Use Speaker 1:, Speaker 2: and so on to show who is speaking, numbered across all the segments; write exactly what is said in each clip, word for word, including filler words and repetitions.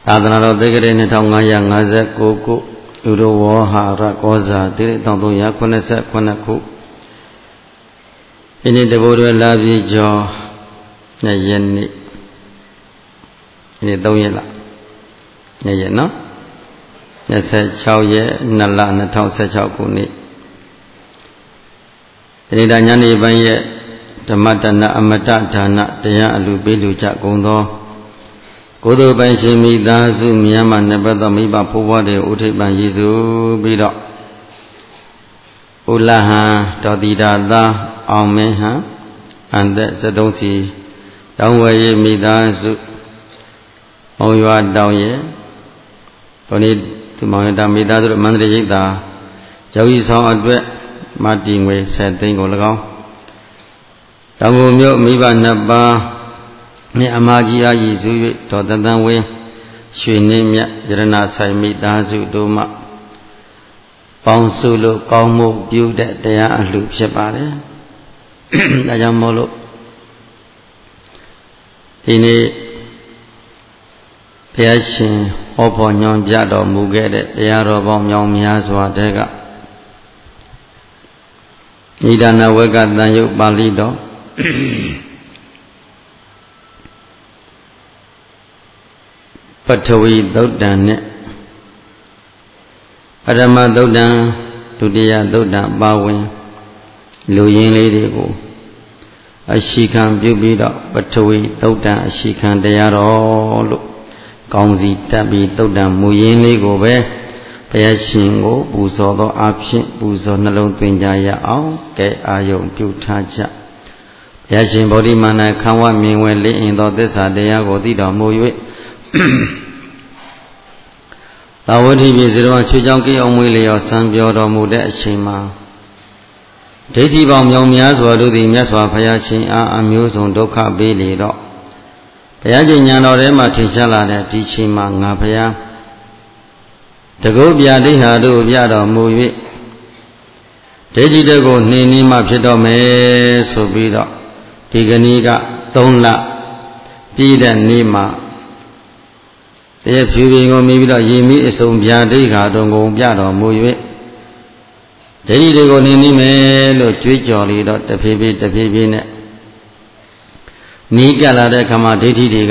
Speaker 1: သာသနာတော်သက္ကရာနှစ်ထောင်ငါးရာငါးဆယ်ကိုခုဥရဝဟာရကောဇာတိတစ်ထောင်သုံးရာခုနှစ်ဆယ်ခုနှစ်ခုဒီနေ့တဘိုးတော်လာပြီကျော်နှစ်ရက်နေ့ဒီနေ့သုံးရက်လားနှစ်ရက်နော်ยี่สิบหกရက်နှစ်လနှစ်ထောင်ဆယ်ခြောက်ခုနှစ်ဒီနေ့ညနေပိုင်းရဲ့ဓမ္မတဏအမတဒါနတရားအလူပေးလူကြကုန်သောကိုယ်တော်ပိုင်ရှင်မိသားစုမြန်မာနှစ်ပတ်သောမိဘဖိုးဖွားတဲ့ဥထိပ်ပံရည်စုပြီးတော့ဥလဟံတော်တိတာသာအောင်မင်းဟံအန္တစတုံးစီတောင်းဝဲရေးမိသားစုမောင်ရွာတောင်းရဲ့ဒီနေ့ဒီမောင်ရွာတောင်းမိသားစုမန္တလေးရိပ်သာကျောင်းကြီးဆောင်အတွက်မတီငွေဆယ်သိန်းကို၎င်းတောင်ကုန်မြို့မိဘနှစ်ပါးမြအမကြီးအားရည်စု၍ဒေါ်တသန်းဝင်းရွှေနှင်းမြတ်ရတနာဆိုင်မိသားစုတို့မှပေါင်းစုလို့ကောင်းမှုပြုတဲ့တရားအလှဖြစ်ပါတယ်။ဒါကြောင့်မို့လို့ဒီနေ့ဘုရားရှင်ဟောဖို့ညွှန်ပြတော်မူခဲ့တဲ့တရားတော်ပေါင်းမြောင်များစွာတဲ့ကဣဒနာဝကတန်ယုတ်ပါဠိတော်ပထဝီသုတ်တံနဲ့ပထမသုတ်တံဒုတိယသုတ်တံပါဝင်လူရင်းလေးတွေကိုအရှိခံပြုပြီးတော့ပထဝီသုတ်တံအရှိခံတရားတော်လို့ကောင်းစီတက်ပြီးသုတ်တံမူရင်းလေးကိုပဲဘုရားရှင်ကိုပူဇော်သောအဖြစ်ပူဇော်နှလုံးသွင်းကြရအောင်ကဲအာယုံပြုထားကြဘုရားရှင်ဗောဓိမာနခံဝမြင်ဝဲလေးအင်သောသစ္စာတရားကိုသိတော်မူ၍သာဝတိပြည်စရောချွေချောင်းကိအောင်မွေးလျော်စံပြောတော်မူတဲ့အချိန်မှာဒိဋ္ဌိပေါင်းမြောင်များစွာတို့သည်မြတ်စွာဘုရားရှင်အားအမျိုးစုံဒုက္ခပေးလေတော့ဘုရားရှင်ဉာဏ်တော်ထဲမှာထင်ရှားလာတဲ့ဒီချိန်မှာငါဘုရားတကုတ်ပြဒိဋ္ဌာတို့ပြတော်မူ၍ဒိဋ္ဌိတကိုနှင်းနှင်းမှဖြစ်တော်မယ်ဆိုပြီးတော့ဒီကနေ့ကသုံးလပြည့်တဲ့နေ့မှာတရဖြူပင်ကိုမြည်ပြီးတော့ရေမီးအစုံပြဒိဋ္ဌာတို့ကိုပြတော်မူ၍ဒိဋ္ဌိတွေကိုနှင်းနှင်းမယ်လို့ကြွေးကြော်လေတော့တဖြည်းဖြည်းတဖြည်းဖြည်းနဲ့နီးကပ်လာတဲ့အခါမှာဒိဋ္ဌိတွေက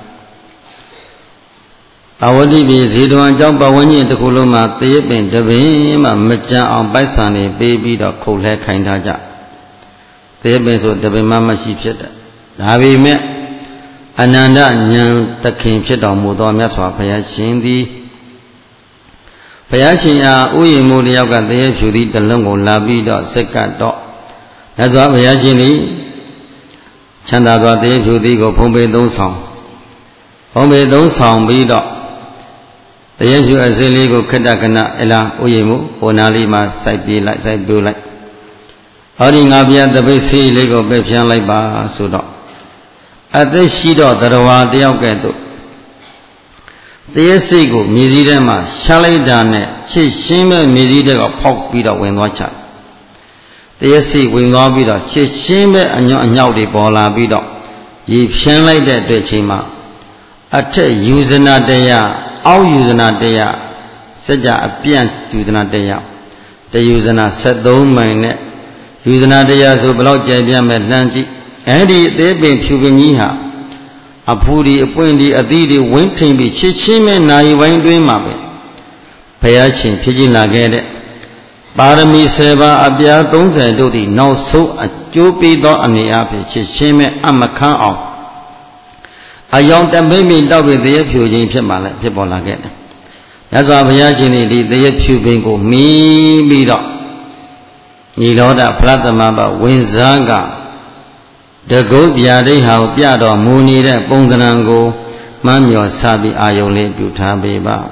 Speaker 1: အဝတိပြည်ဇေတဝန်အကြောင်းပဝန်းကျင်တစ်ခုလုံးမှာတရပင်တပင်မှမကြံအောင်ပိုက်ဆံနေပေးပြီးတော့ခုတ်လဲခိုင်းထားကြတရပင်ဆိုတပင်မှမရှိဖြစ်တယ်ဒါပေမဲ့အနန္တဉာဏ်သခင်ဖြစ်တော်မူသောမြတ်စွာဘုရားရှင်သည်ဘုရားရှင်အားဥယျာဉ်မူတယောက်ကတရဖြူသည်တလုံးကိုလာပြီးတော့စက်ကတ်တော့မြတ်စွာဘုရားရှင်သည်ချမ်းသာစွာတရဖြူသည်ကိုဖုံးပေသုံးဆောင်ဖုံးပေသုံးဆောင်ပြီးတော့တရဖြူအစင်းလေးကိုခက်တကနအလားဥယျာဉ်မူဟိုနာလေးမှာစိုက်ပြေးလိုက်စိုက်ပြိုးလိုက်ဟောဒီငါပြတပိတ်ဆေးလေးကိုပဲဖြန်းလိုက်ပါဆိုတော့အသက်ရှိတော့တရဝါတယောက်ကဲ့သို့တရစိတ်ကိုမြေကြီးထဲမှာရှားလိုက်တာနဲ့ချစ်ရှင်းမဲ့မြေကြီးတွေကဖောက်ပြီးတော့ဝင်သွားချတရစိတ်ဝင်သွားပြီးတော့ချစ်ရှင်းမဲ့အညွန့်အညောက်တွေပေါ်လာပြီးတော့ရေဖြန်းလိုက်တဲ့အတွက်ချိန်မှာအထက်ယူဇနာတရားအောက်ယူဇနာတရားစัจ जा အပြန့်ယူဇနာတရားတယူဇနာဆက်သုံးမိုင်နဲ့ယူဇနာတရားဆိုဘယ်လောက်ကြိုက်ပြမဲ့လှမ်းကြည့်အဲ့ဒီအသေးပင်ဖြူပင်ကြီးဟာအဖူဒီအပွင့်ဒီအသီးတွေဝင်းထိန်ပြီးချစ်ချင်းမဲ့နာယီဝိုင်းတွင်းမှာပဲဘုရားရှင်ဖြစ်ခြင်းလာခဲ့တဲ့ပါရမီဆယ်ပါးအပြားသုံးဆယ်တို့သည်နောက်ဆုံးအကျိုးပေးသောအနေအဖြင့်ချစ်ချင်းမဲ့အမခန်းအောင်အယောင်တမိမ့်မိတောက်ပြီးတရဖြူခြင်းဖြစ်ပါလေဖြစ်ပေါ်လာခဲ့တယ်မြတ်စွာဘုရားရှင်ဒီတရဖြူပင်ကိုမီးပြီးတော့ညီလောဒဖလားသမဘဝင်စားကတကုတ်ပြဒိဋ္ဌာကိုပြတော်မူနေတဲ့ပုံသဏ္ဍာန်ကိုမှန်းမြော်စပြီးအာယုံလေးပြုထားပေးပါ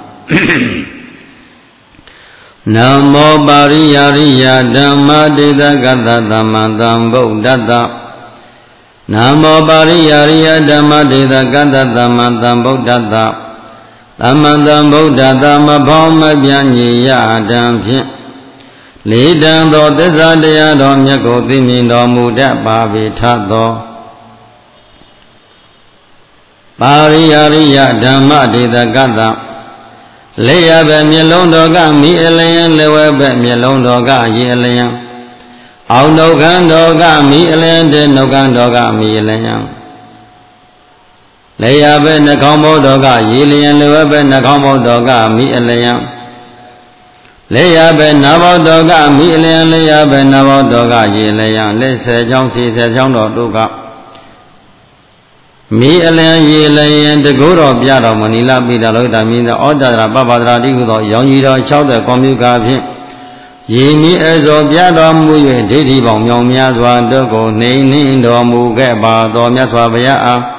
Speaker 1: နမောပါရိယာရိယဓမ္မတေသကတသမ္မံသမ္ဗုဒ္ဓတ္တနမောပါရိယာရိယဓမ္မတေသကတသမ္မံသမ္ဗုဒ္ဓတ္တသမ္မံသမ္ဗုဒ္ဓတ္တမဖောင်းမပြညေယဓမ္ဖြင့်လေးတန်သောသစ္စာတရားတော်မြတ်ကိုသိမြင်တော်မူတတ်ပါပေထသောပါရိယရိယဓမ္မဒေသကတ္တလက်ရပဲမျက်လုံးတော်ကမိအလျံလက်ဝဲပဲမျက်လုံးတော်ကရေအလျံအောင်နှုတ်ခမ်းတော်ကမိအလျံတဲ့နှုတ်ခမ်းတော်ကမိအလျံလက်ရပဲနှာခေါင်းပေါက်တော်ကရေလျံလက်ဝဲပဲနှာခေါင်းပေါက်တော်ကမိအလျံလက်ရပဲနာဘောက်တော်ကမိအလျံလက်ရပဲနာဘောက်တော်ကရေလျံလက်ဆယ်ချောင်းစီဆယ်ချောင်းတော်တို့ကမိအလျံရေလျံတကူတော်ပြတော်မနီလာပိတာလောကမြင်းသောဩဒရာပပဒရာတိဟုသောရောင်ကြီးတော်၆၀ကွန်မြူကာဖြင့်ရေမိအစောပြတော်မူ၍ဒိဋ္ဌိပေါင်းမြောင်များစွာတို့ကိုနှိမ့်နှင်းတော်မူခဲ့ပါတော်မြတ်စွာဘုရားအား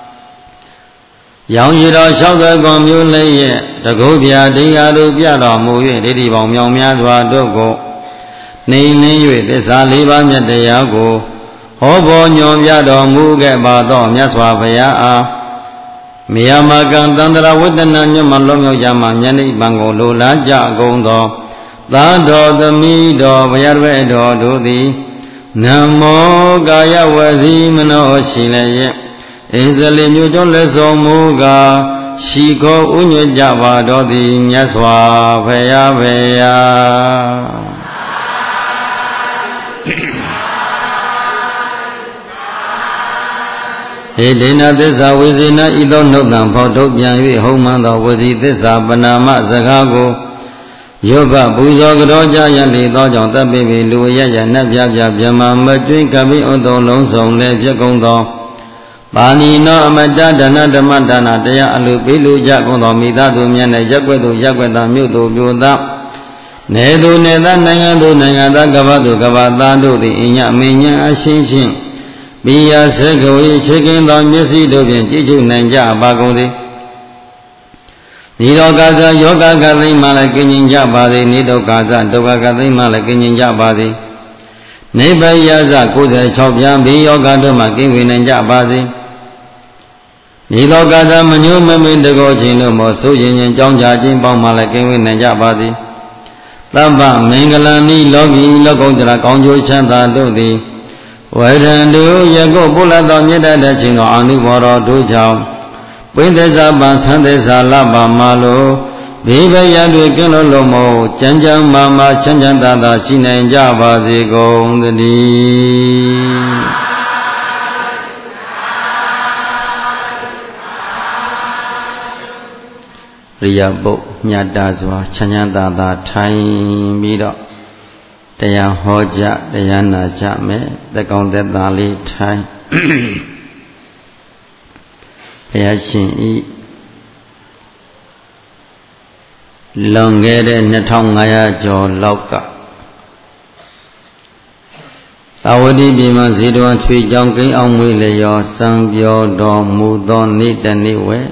Speaker 1: ရောင်ကြီးတော်၆၀ကွန်မြူလည်းရဲ့တကူပြတရားတို့ပြတော်မူ၍ဒိဋ္ဌိပေါင်းမြောင်များစွာတို့ကိုနှိမ့်နှင်း၍သစ္စာလေးပါးမြတ်တရားကိုဟောဘောညွန်ပြတော်မူခဲ့ပါသောမြတ်စွာဘုရားအားမေယမကံတန္တရာဝိတ္တနာညွတ်မှလုံးမြောက်ကြမှာမြတ်နိဗ္ဗာန်ကိုလိုလားကြကုန်သောသာတော်သမီးတော်ဘုရားရဲ့တော်တို့သည်နမောကာယဝစီမနောရှိလည်းရဲ့အင်းစလီညွတ်တော်လက်ဆောင်မူကားရှိခေါ်ဥညွတ်ကြပါတော်သည်မြတ်စွာဘုရားဘုရားဧတေနသစ္စာဝေဇေနဤသောနှုတ်တံဖော်ထုတ်ပြန်၍ဟုံမှန်သောဝစီသစ္စာပနာမစကားကိုရွတ်ဘပူဇော်ကြောကြရလေသောကြောင့်တပ်ပိပိလူရရနတ်ပြပြဗြဟ္မာမကျွင်းကပိဥသောလုံးစုံလည်းပြကုံသောပါဏိနောအမတဒနာဓမ္မဒါနတရားအလူပိလူကြကုန်သောမိသားစုများနဲ့ရက်ွက်သူရက်ွက်သားမြို့သူမြို့သားနေသူနေသားနိုင်ငံသူနိုင်ငံသားကမ္ဘာသူကမ္ဘာသားတို့သည်အညအမင်းညာအရှင်းချင်းပိယစေကဝေခြေကင်းသောမျက်စိတို့ဖြင့်ကြည့်ချုပ်နိုင်ကြပါကုန်သည်နိရောဂဇယောဂကသိမှလည်းကင်းကျင်ကြပါသည်နိဒုက္ခဇဒုက္ခကသိမှလည်းကင်းကျင်ကြပါသည်နိဗ္ဗယဇကိုယ်၆ပြားဘိယောဂတို့မှကင်းဝေနိုင်ကြပါစေနိလောကဇမညုမမင်းတကောခြင်းတို့မောဆိုရင်ရင်ကြောင်းကြခြင်းပေါင်းမှလည်းကင်းဝေနိုင်ကြပါသည်သဗ္ဗမင်္ဂလနိလောကီလောကုတ္တရာကောင်းကျိုးချမ်းသာတို့သည်ဝေဒံတို့ယကုပုလသောမြတ်တတ်ခြင်းသောအာနုဘောတော်တို့ကြောင့်ပိသစ္စာပံသံသစ္စာလပါမလိုဘေးဘယတွင်ကင်းလို့လို့မို့ကြံကြံမာမာချမ်းချမ်းသာသာရှိနိုင်ကြပါစေကုန်သတည်းရိယပုတ်မြတ်တာစွာချမ်းချမ်းသာသာထိုင်ပြီးတော့တရားဟောကြတရားနာကြမယ်တကောင်သက်သာလေးထိုင်ဘုရားရှင်ဤလွန်ခဲ့တဲ့နှစ်ထောင်ငါးရာကျော်လောက်ကသာဝတိပြည်မှာဇေတဝန်ချွေကြောင်ကိန်းအောင်မွေးလျောစံပြောတော်မူသောနေ့တနေ့ဝဲ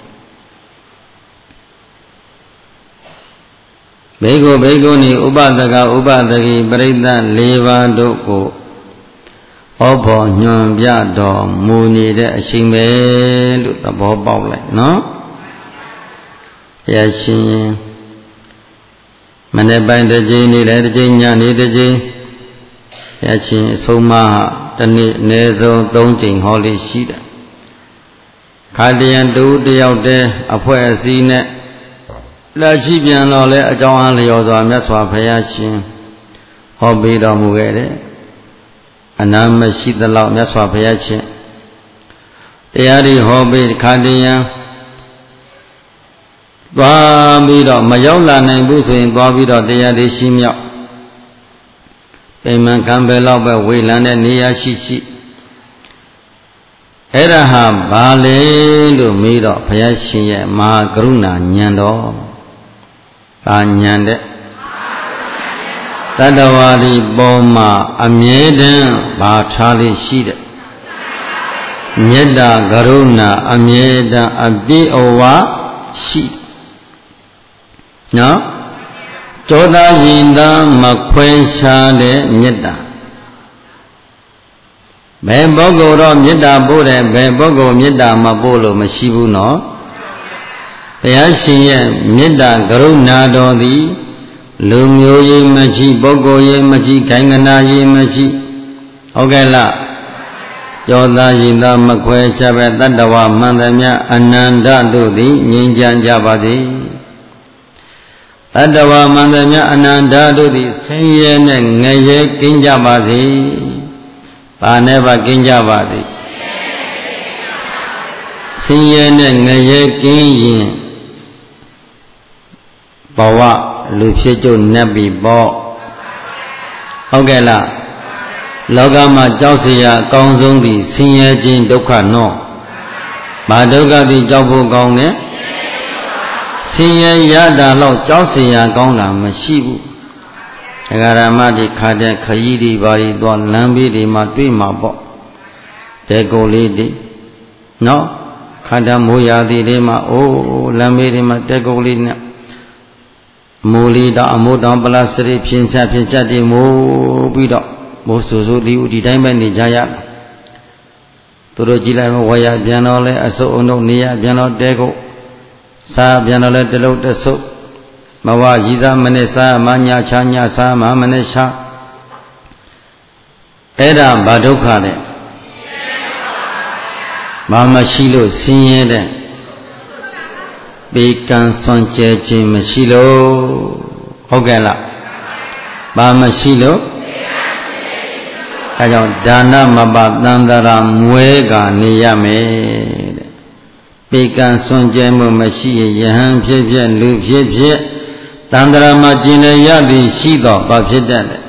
Speaker 1: ဘေကုဘေကုဏီဥပဒကဥပဒကိပရိသတ်၄ပါးတို့ကိုဟောဖို့ညွှန်ပြတော်မူနေတဲ့အချိန်ပဲလို့သဘောပေါက်လိုက်နော်ဘုရားရှင်မနေ့ပိုင်းတစ်ကြိမ်နေ့လည်းတစ်ကြိမ်ညနေတစ်ကြိမ်ဘုရားရှင်အဆုံးမတစ်နေ့အနည်းဆုံး၃ကြိမ်ဟောလေးရှိတယ်ခါတရံတူတယောက်တည်းအဖွဲ့အစည်းနဲ့လက်ရှိပြန်တော့လဲအကြောင်းအားလျော်စွာမြတ်စွာဘုရားရှင်ဟောပေးတော်မူခဲ့တယ်အနာမရှိသလောက်မြတ်စွာဘုရားရှင်တရားတွေဟောပေးခါတရံသွားပြီးတော့မရောက်လာနိုင်ဘူးဆိုရင်သွားပြီးတော့တရားတွေရှိမြောက်ပိမှန်ကံပဲလောက်ပဲဝေလံတဲ့နေရာရှိရှိအဲ့ဒါဟာဘာလဲလို့မေးတော့ဘုရားရှင်ရဲ့မဟာကရုဏာဉာဏ်တော်ဘာဉာဏ်တဲ့တတ္တဝါဒီပေါ်မှာအမြဲတမ်းဘာထားလေးရှိတဲ့မေတ္တာကရုဏာအမြဲတမ်းအပြည့်အဝရှိနော်တောတာရင်သာမခွဲခြားတဲ့မေတ္တာဘယ်ပုဂ္ဂိုလ်တော့မေတ္တာပို့တယ်ဘယ်ပုဂ္ဂိုလ်မေတ္တာမပို့လို့မရှိဘူးနော်ဘုရားရှင်ရဲ့မေတ္တာကရုဏာတော်သည်လူမျိုးရေးမရှိပုဂ္ဂိုလ်ရေးမရှိခိုင်ကနာရေးမရှိဟုတ်ကဲ့လားယောသာယိတမခွဲချက်ပဲတတ္တဝမန္တမြအနန္တတို့သည်ငြိမ်းချမ်းကြပါစေတတ္တဝမန္တမြအနန္တတို့သည်ဆင်းရဲနဲ့ငရဲကင်းကြပါစေဘာနဲ့ပါကင်းကြပါစေဆင်းရဲနဲ့ငရဲကင်းရင်ဘဝလူဖြစ်ကြနတ်ပြီပေါ့ဟုတ်ကဲ့လားလောကမှာကြောက်เสียအကောင်းဆုံးသည်ဆင်းရဲခြင်းဒုက္ခနော်ဘာဒုက္ခသည်ကြောက်ဖို့ကောင်းတယ်ဆင်းရဲရတာတော့ကြောက်เสียကောင်းတာမရှိဘူးဒကာရမတွေခါတဲ့ခရီးတွေဘာတွေသွားလမ်းဘေးတွေမှာတွေ့မှာပေါ့တဲကိုလေးတွေနော်ခါတဲ့မိုးရာသီတွေမှာအိုးလမ်းဘေးတွေမှာတဲကိုလေးနဲ့မိုးလေးတော့အမိုးတောင်ပလတ်စရိဖြင်းချဖြင်းချတွေမိုးပြီးတော့မိုးဆူဆူဒီဦးဒီတိုင်းပဲနေကြရသူတို့ကြည့်လိုက်ဝါရပြန်တော့လဲအစုပ်အုံတို့နေရပြန်တော့တဲကိုစားပြန်တော့လဲတလုံးတဆုပ်မဝရည်စားမနဲ့စားမညာချာညာစားမမနဲ့ရှာအဲ့ဒါဘာဒုက္ခလဲဘာမရှိလို့ဆင်းရဲတဲ့ပေကံဆွမ်းကျဲခြင်းမရှိလို့ဟုတ်ကဲ့လားဘာမရှိလို့အဲကြောင့်ဒါနမပသန္တရာမွဲကနေရမယ်တဲ့ပေကံဆွမ်းကျဲမှုမရှိရင်ယဟန်ဖြစ်ဖြစ်လူဖြစ်ဖြစ်သန္တရာမှာကျင်လည်ရသည်ရှိတော့ဘာဖြစ်တတ်လဲ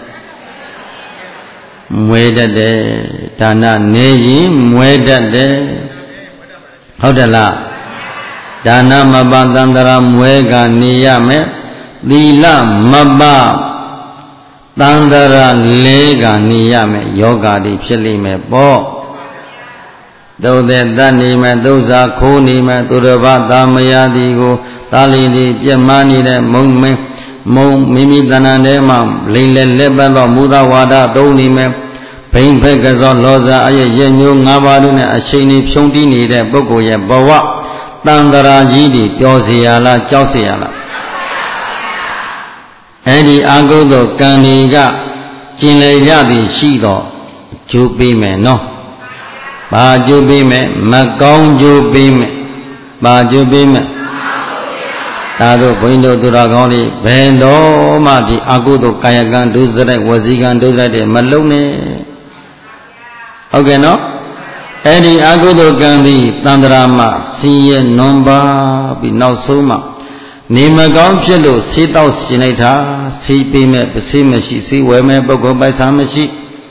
Speaker 1: မွဲတတ်တယ်ဒါနနေရင်မွဲတတ်တယ်ဟုတ်တယ်လားဒါနမပသန္တရာမွဲကနေရမယ်သီလမပသန္တရာလေးကနေရမယ်ယောဂါတွေဖြစ်လိမ့်မယ်ပေါ့သို့တဲ့တတ်နေမယ်သုဇာခိုးနေမယ်သူတစ်ပါးသာမယာသည်ကိုတာလီတွေပြက်မနေတဲ့မုံမင်းမုံမိမိတဏ္ဍာထဲမှာလိမ့်လက်လက်ပတ်သောမူသဝါဒသုံးနေမယ်ဘိမ့်ဖက်ကစောလောဇာအရဲ့ရဲ့ညိုး၅ပါးတို့နဲ့အချိန်ကြီးဖြုံးတီးနေတဲ့ပုဂ္ဂိုလ်ရဲ့ဘဝတန်တရာကြီးတွေပျော်เสียလားကြောက်เสียလားအဲ့ဒီအာဟုသောကံတွေကကျင်လည်ရသည်ရှိတော့ကျိုးပေးမယ်နော်ဘာကျိုးပေးမယ်မကောင်းကျိုးပေးမယ်ဘာကျိုးပေးမယ်ဒါတို့ဘုန်းကြီးတို့သူတော်ကောင်းတွေဘယ်တော့မှဒီအာဟုသောကာယကံဒုစရိုက်ဝစီကံဒုစရိုက်တွေမလုံးနဲ့ဟုတ်ကဲ့နော်အဲ့ဒီအာဟုသောကံသည်တန္တရာမှာဆင်းရဲနွမ်းပါပြီးနောက်ဆုံးမှာနေမကောင်းဖြစ်လို့ဆေးတောက်ရှင်လိုက်တာဆေးပေးမဲ့ပဆေးမရှိဆေးဝယ်မဲ့ပုဂ္ဂိုလ်ပိုက်ဆံမရှိ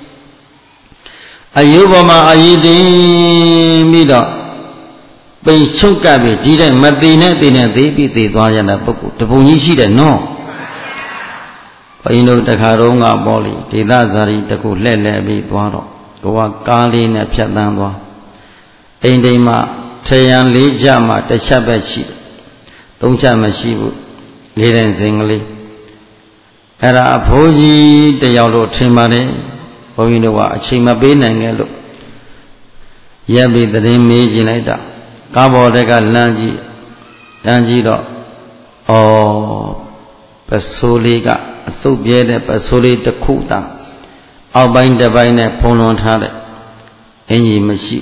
Speaker 1: အယုဘောမှာအယီတင်ပြီးတော့ပိန်ချုပ်ကပ်ပြီးဒီတဲ့မတည်နဲ့တည်နဲ့သေးပြီးသေးသွားရတဲ့ပုဂ္ဂိုလ်တပုံကြီးရှိတယ်နော်ဘုန်းကြီးတို့တခါတော့ကပေါ့လေဒေသဇာတိတခုလှဲ့လှဲ့ပြီးသွားတော့ကိုကကားလေးနဲ့ဖြတ်တန်းသွားအိမ်တိမ်မှာထရံလေးကြမှာတစ်ချက်ပဲရှိတယ်သုံးချက်မရှိဘူးလေးတဲ့စင်ကလေးအဲ့ဒါအဖိုးကြီးတယောက်လို့ထင်ပါတယ်ဘုန်းကြီးတို့ကအချိန်မပေးနိုင်ခဲ့လို့ရက်ပြီးသတင်းမေးကြည့်လိုက်တာကားပေါ်တက်ကလမ်းကြီးလမ်းကြီးတော့ဩပစိုးလေးကအစုပ်ပြဲတဲ့ပစိုးလေးတစ်ခုတာအောက်ပိုင်းတစ်ပိုင်းနဲ့ဖုံလွန်ထားတဲ့အင်ကြီးမရှိ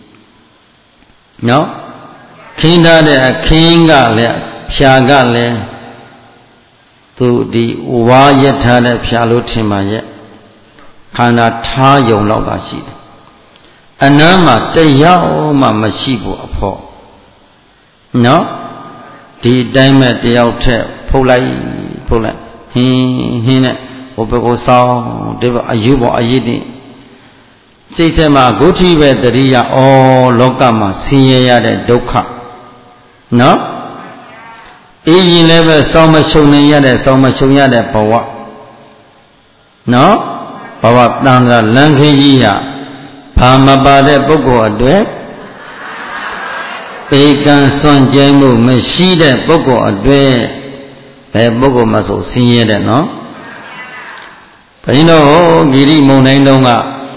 Speaker 1: နော်ခင်းထားတဲ့အခင်းကလည်းဖြာကလည်းသူဒီဝါရထားတဲ့ဖြာလို့ထင်ပါရဲ့ခန္ဓာထားယုံတော့တာရှိတယ်အနမ်းမှာတယောက်မှမရှိဘူးအဖို့နော်ဒီတိုင်းမဲ့တယောက်ထက်ဖုတ်လိုက်ဖုတ်လိုက်ဟင်းဟင်းနဲ့ဟိုဘက်ကိုစောင်းဒီဘက်အယူပေါ်အရေးတင်စိတ်ထဲမှာဂုဋ္ဌိပဲတရိယာဩလောကမှာဆင်းရဲရတဲ့ဒုက္ခနော်အေးရင်လည်းပဲစောင်းမရှုံနေရတဲ့စောင်းမရှုံရတဲ့ဘဝနော်ဘဝတန်ត្រာလမ်းခကြီးဟာဘာမပါတဲ့ပုဂ္ဂိုလ်အတွက်ပေကံစွန့်ကြဲမှုမရှိတဲ့ပုဂ္ဂိုလ်အတွက်ဘယ်ပုဂ္ဂိုလ်မှဆိုဆင်းရဲတဲ့နော်ဘုန်းကြီးတို့ဂိရိမုန်တိုင်းတုန်းက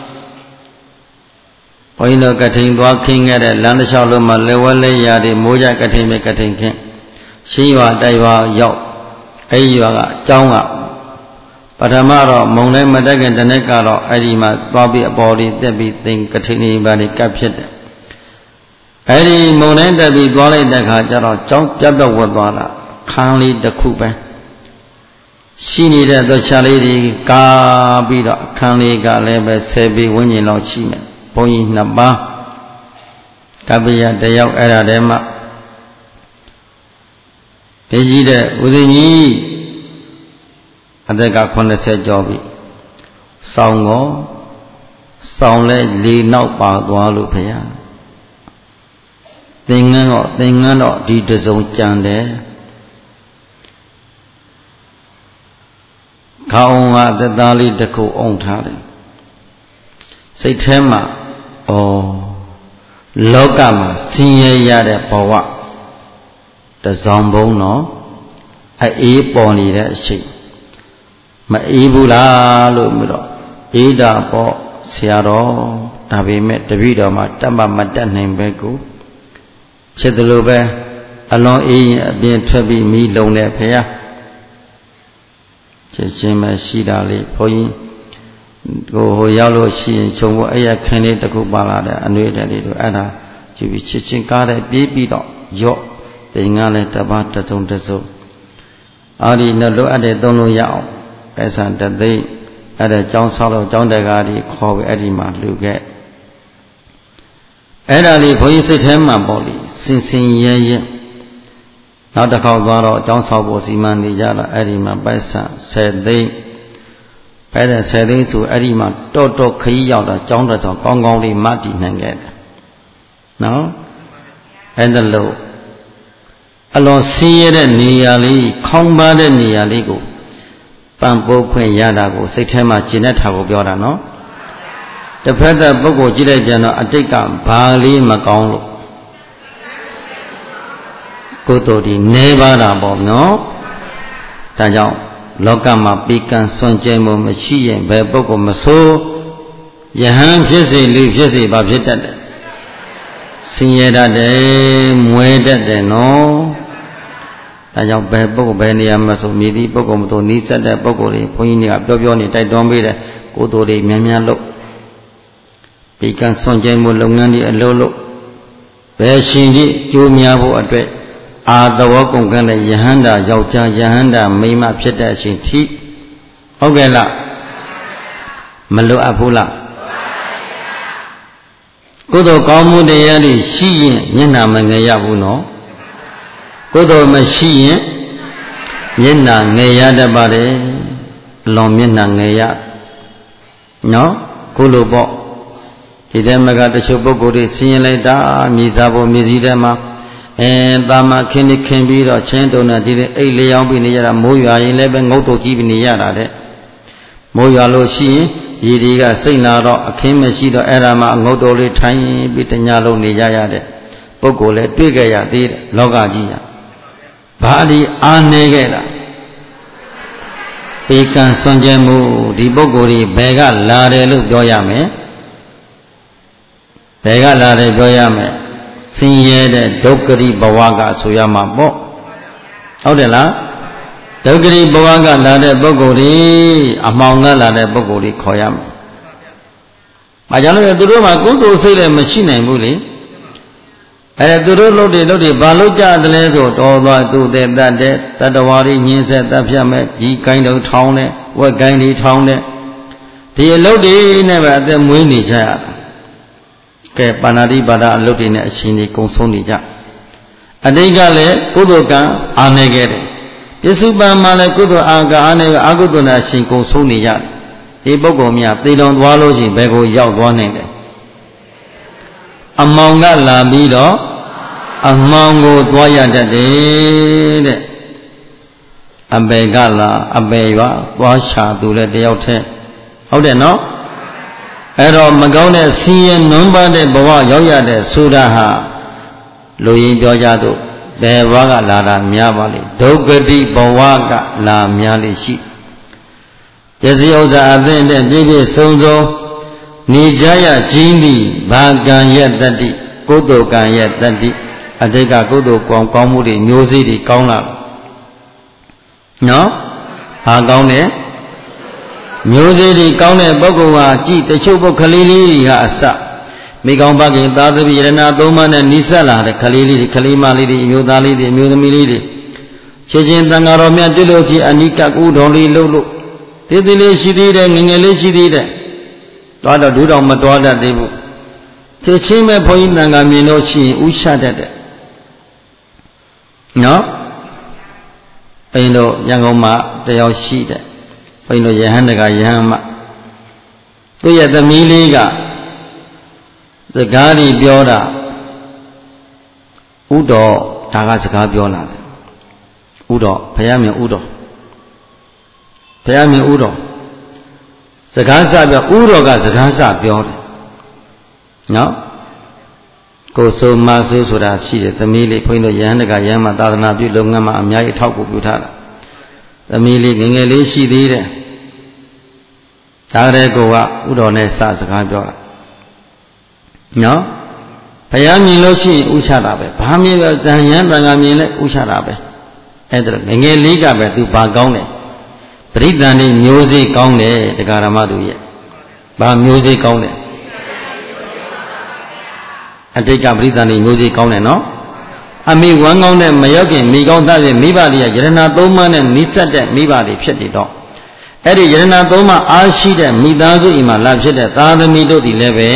Speaker 1: ဘုန်းကြီးတို့ကထိန်သွားခင်းခဲ့တဲ့လမ်းတစ်လျှောက်လုံးမှာလက်ဝဲလက်ရာတွေမိုးကြကထိန်ပဲကထိန်ခင်းရှင်းရွာတိုက်ရွာရောက်အဲဒီရွာကအကြောင်းကပထမတော့မုံတိုင်းမတက်ကတနေ့ကတော့အဲ့ဒီမှာသွားပြီးအပေါ်လေးတက်ပြီးသင်ကထိန်နေပါလေကပ်ဖြစ်တယ်အဲ့ဒီမုံတိုင်းတက်ပြီးသွားလိုက်တဲ့ခါကျတော့ကြောင်းပြတ်တော့ဝတ်သွားတာခန်းလေးတစ်ခုပဲရှိနေတဲ့သွချလေးတွေကားပြီးတော့အခန်းလေးကလည်းပဲဆယ်ပေဝန်းကျင်လောက်ရှိမယ်ဘုန်းကြီးနှစ်ပါးကပ္ပယတယောက်အဲ့ဒါတည်းမှဒီကြီးတဲ့ဦးဇင်းကြီးအသက်ကခုနှစ်ဆယ်ကျော်ပြီစောင်းကောစောင်းလဲလေးနောက်ပါသွားလို့ဖေရသင်္ကန်းတော့သင်္ကန်းတော့ဒီတစုံကြံတယ်ခေါင်းကသက်သားလေးတစ်ခုအုံထားတယ်စိတ်ထဲမှာဩလောကမှာဆင်းရဲရတဲ့ဘဝတစောင်းဘုံတော့အေးပေါ်နေတဲ့အချိန်မအေးဘူးလားလို့ပြီးတော့အေးတာပေါ့ဆရာတော်ဒါပေမဲ့တပည့်တော်မှာတတ်မှမတတ်နိုင်ပဲကိုဖြစ်တယ်လို့ပဲအလွန်အေးရင်အပြင်ထွက်ပြီးမိလုံတယ်ဖေဟာချက်ချင်းပဲရှိတာလေဘုန်းကြီးကိုဟိုရောက်လို့ရှိရင်ခြုံဖို့အဲ့ရခင်းလေးတစ်ခုပါလာတဲ့အနှွေးတဲ့လေးတို့အဲ့ဒါယူပြီးချက်ချင်းကားတဲ့ပြေးပြီးတော့ရော့တင်ငါလည်းတပါးတစုံတစုံအာဒီနဲ့လိုအပ်တဲ့သုံးလို့ရအောင်ပဲဆန်တသိအဲ့ဒါကျောင်းဆောက်လို့ကျောင်းတကားကြီးခေါ်ပြီးအဲ့ဒီမှာလူခဲ့အဲ့ဒါလေးဘုန်းကြီးစိတ်ထဲမှာပေါ့လေစင်စင်ရဲရဲနောက်တစ်ခေါက်သွားတော့ကျောင်းဆောက်ဖို့စီမံနေကြတာအဲ့ဒီမှာပိုက်ဆံဆယ်သိန်းပဲတဲ့ဆယ်သိန်းဆိုအဲ့ဒီမှာတော့တော့ခရီးရောက်တာကျောင်းတော်ကြောင့်ကောင်းကောင်းလေးမတည်နိုင်ခဲ့တယ်နော်အဲ့ဒါလို့အလွန်ဆင်းရဲတဲ့နေရာလေးခေါင်းပါတဲ့နေရာလေးကိုပံ့ပိုးခွင့်ရတာကိုစိတ်ထဲမှာကျင့်တဲ့ထားကိုပြောတာနော်တစ်ဖက်သက်ပုဂ္ဂိုလ်ကြည့်လိုက်ပြန်တော့အတိတ်ကဘာလေးမကောင်းလို့ကိုယ်တော်ဒီနေပါတာပေါ့နော်ဒါကြောင့်လောကမှာပေကံစွန့်ကြဲမှုမရှိရင်ဘယ်ပုဂ္ဂိုလ်မဆိုးယဟန်ဖြစ်စေလူဖြစ်စေဘာဖြစ်တတ်တယ်ဆင်းရဲတတ်တယ်မွဲတတ်တယ်နော်ဒါကြောင့်ဘယ်ပုဂ္ဂိုလ်ဘယ်နေရာမှာဆိုမြည်သည့်ပုဂ္ဂိုလ်မဆိုနီးစပ်တဲ့ပုဂ္ဂိုလ်တွေဘုန်းကြီးတွေကပြောပြောနေတိုက်တွန်းပေးတယ်ကိုယ်တော်တွေများများလုပ်ပေကံစွန့်ကြဲမှုလုပ်ငန်းတွေအလုပ်လုပ်ဘယ်ရှင်ကြီးကျိုးများဖို့အတွက်အာသဝကုန်ကလည်းယဟန္တာယောက်ျားယဟန္တာမိန်းမဖြစ်တဲ့အချိန်ထိဟုတ်ကဲ့လားမလိုအပ်ဘူးလားကုသိုလ်ကောင်းမှုတရားတွေရှိရင်မျက်နှာမငယ်ရဘူးနော်ကုသိုလ်မရှိရင်မျက်နှာငယ်ရတတ်ပါတယ်အလွန်မျက်နှာငယ်ရနော်ခုလိုပေါ့ဒီထဲမှာကတချို့ပုဂ္ဂိုလ်တွေဆင်းရဲလိုက်တာမြေစားဖို့မြေစည်းထဲမှာအဲတာမခင်းနေခင်းပြီးတော့ချင်းတုံနဲ့ဒီအိတ်လျောင်းပြီးနေရတာမိုးရွာရင်လည်းပဲငုတ်တုတ်ကြီးပြီးနေရတာတဲ့မိုးရွာလို့ရှိရင်ရေတွေကစိတ်နာတော့အခင်းမရှိတော့အဲ့ဒါမှငုတ်တုတ်လေးထိုင်ပြီးတညလုံးနေကြရတဲ့ပုဂ္ဂိုလ်လည်းတွေ့ကြရသေးတယ်လောကကြီးကဘာဒီအာနေခဲ့တာပေကံစွန့်ကြဲမှုဒီပုဂ္ဂိုလ်ကြီးဘယ်ကလာတယ်လို့ပြောရမယ်ဘယ်ကလာတယ်ပြောရမယ်ဆင်းရဲတဲ့ဒုက္ခရိဘဝကဆိုရမှာပေါ့ဟုတ်တယ်လားဒုက္ခရိဘဝကလာတဲ့ပုဂ္ဂိုလ်ကြီးအမှောင်ကလာတဲ့ပုဂ္ဂိုလ်ကြီးခေါ်ရမယ်။ဘာကြောင့်လဲသူတို့မှာကုသိုလ်စိတ်လည်းမရှိနိုင်ဘူးလေ။အဲသူတို့လုပ်တယ်လုပ်တယ်ဘာလို့ကြတယ်လဲဆိုတော်သွားသူတဲ့တတ်တဲ့တတ္တဝါတွေညင်းဆက်တတ်ဖြတ်မဲ့ကြီးကိုင်းတော်ထောင်းတဲ့ဝက်ကိုင်းတွေထောင်းတဲ့ဒီအလုပ်တွေနဲ့ပဲအသက်မွေးနေကြရတာကဲပါဏာတိပါဒအလုပ်တွေနဲ့အရှင်ကြီးကုံဆုံးနေကြအတိတ်ကလည်းကုသိုလ်ကံအာနေခဲ့တယ်ပစ္စုပန်မှာလည်းကုသိုလ်အာကအာနေအကုသိုလ်နဲ့အရှင်ကုံဆုံးနေကြတယ်ဒီပုဂ္ဂိုလ်များသေတော်သွားလို့ရှိရင်ဘယ်ကိုရောက်သွားနိုင်လဲအမောင်ကလာပြီးတော့အမောင်ကိုသွားရတတ်တယ်တဲ့အပေကလာအပေရွာသွားရှာသူလည်းတယောက်တည်းဟုတ်တယ်နော်အဲ့တော့မကောင်းတဲ့ဆင်းရဲနွမ်းပါတဲ့ဘဝရောက်ရတဲ့ဆိုတာဟာလူရင်းပြောကြတော့ဘယ်ဘဝကလာတာများပါလိမ့်ဒုက္ခတိဘဝကလာများလိမ့်ရှိပစ္စည်းဥစ္စာအသင့်တဲ့ပြည့်ပြည့်စုံစုံနေကြရခြင်းသည်ဘာကံရဲ့တတ္တိကုသိုလ်ကံရဲ့တတ္တိအတိတ်ကကုသိုလ်ကောင်းကောင်းမှုတွေမျိုးစေ့တွေကောင်းလာနော်ဘာကောင်းလဲမျိုးစေ့ဒီကောင်းတဲ့ပုဂ္ဂိုလ်ဟာကြည်တချို့ပုဂ္ဂလေးလေးတွေဟာအစမိကောင်းပခင်သာသပိရဏသုံးပါးနဲ့နိဆက်လာတဲ့ခလေးလေးတွေခလေးမလေးတွေအမျိုးသားလေးတွေအမျိုးသမီးလေးတွေခြေချင်းတန်ဃာတော်မြတ်တွေ့လို့ချင်းအနိကကူတော်လေးလှုပ်လို့သေးသေးလေးရှိသေးတယ်ငငယ်လေးရှိသေးတယ်တွားတော့ဒူးတော်မတွားတတ်သေးဘူးခြေချင်းမဲ့ဘုန်းကြီးတန်ဃာမြင်လို့ရှိရင်ဥရှတတ်တယ်နော်အိမ်တို့ရန်ကုန်မှာတယောက်ရှိတယ်ဘုန်းကြီးတို့ယဟန်တကယဟန်မသူ့ရဲ့သမီးလေးကစကားကြီးပြောတာဥတော်ဒါကစကားပြောလာတယ်ဥတော်ဘုရားမြင်ဥတော်ဘုရားမြင်ဥတော်စကားစပြောဥတော်ကစကားစပြောတယ်နော်ကိုဆိုမဆိုးဆိုတာရှိတယ်သမီးလေးဘုန်းကြီးတို့ယဟန်တကယဟန်မသာသနာပြုလုပ်ငန်းမှာအများကြီးအထောက်အကူပြုထားတာသမီးလေးငယ်ငယ်လေးရှိသေးတယ်ဒါကြတဲ့ကိုကဥတော်နဲ့စစကားပြောတာနော်ဘုရားမြင်လို့ရှိရင်ဥချတာပဲဘာမြင်ပဲတန်ရန်တန်ခါမြင်လဲဥချတာပဲအဲ့ဒါငငယ်လေးကပဲသူဘာကောင်းတယ်ပရိသန်လေးမျိုးစေ့ကောင်းတယ်တရားဓမ္မတို့ရဲ့ဘာမျိုးစေ့ကောင်းတယ်အတိတ်ကပရိသန်လေးမျိုးစေ့ကောင်းတယ်နော်အမိဝမ်းကောင်းတဲ့မရောက်ခင်မိကောင်းသားဖြင့်မိဘတွေကယရဏသုံးပါးနဲ့နိစ္စတဲ့မိဘတွေဖြစ်နေတော့အဲ့ဒီယရဏသုံးပါးအားရှိတဲ့မိသားစုအိမ်မှာလာဖြစ်တဲ့သာသမီတို့ဒီလည်းပဲ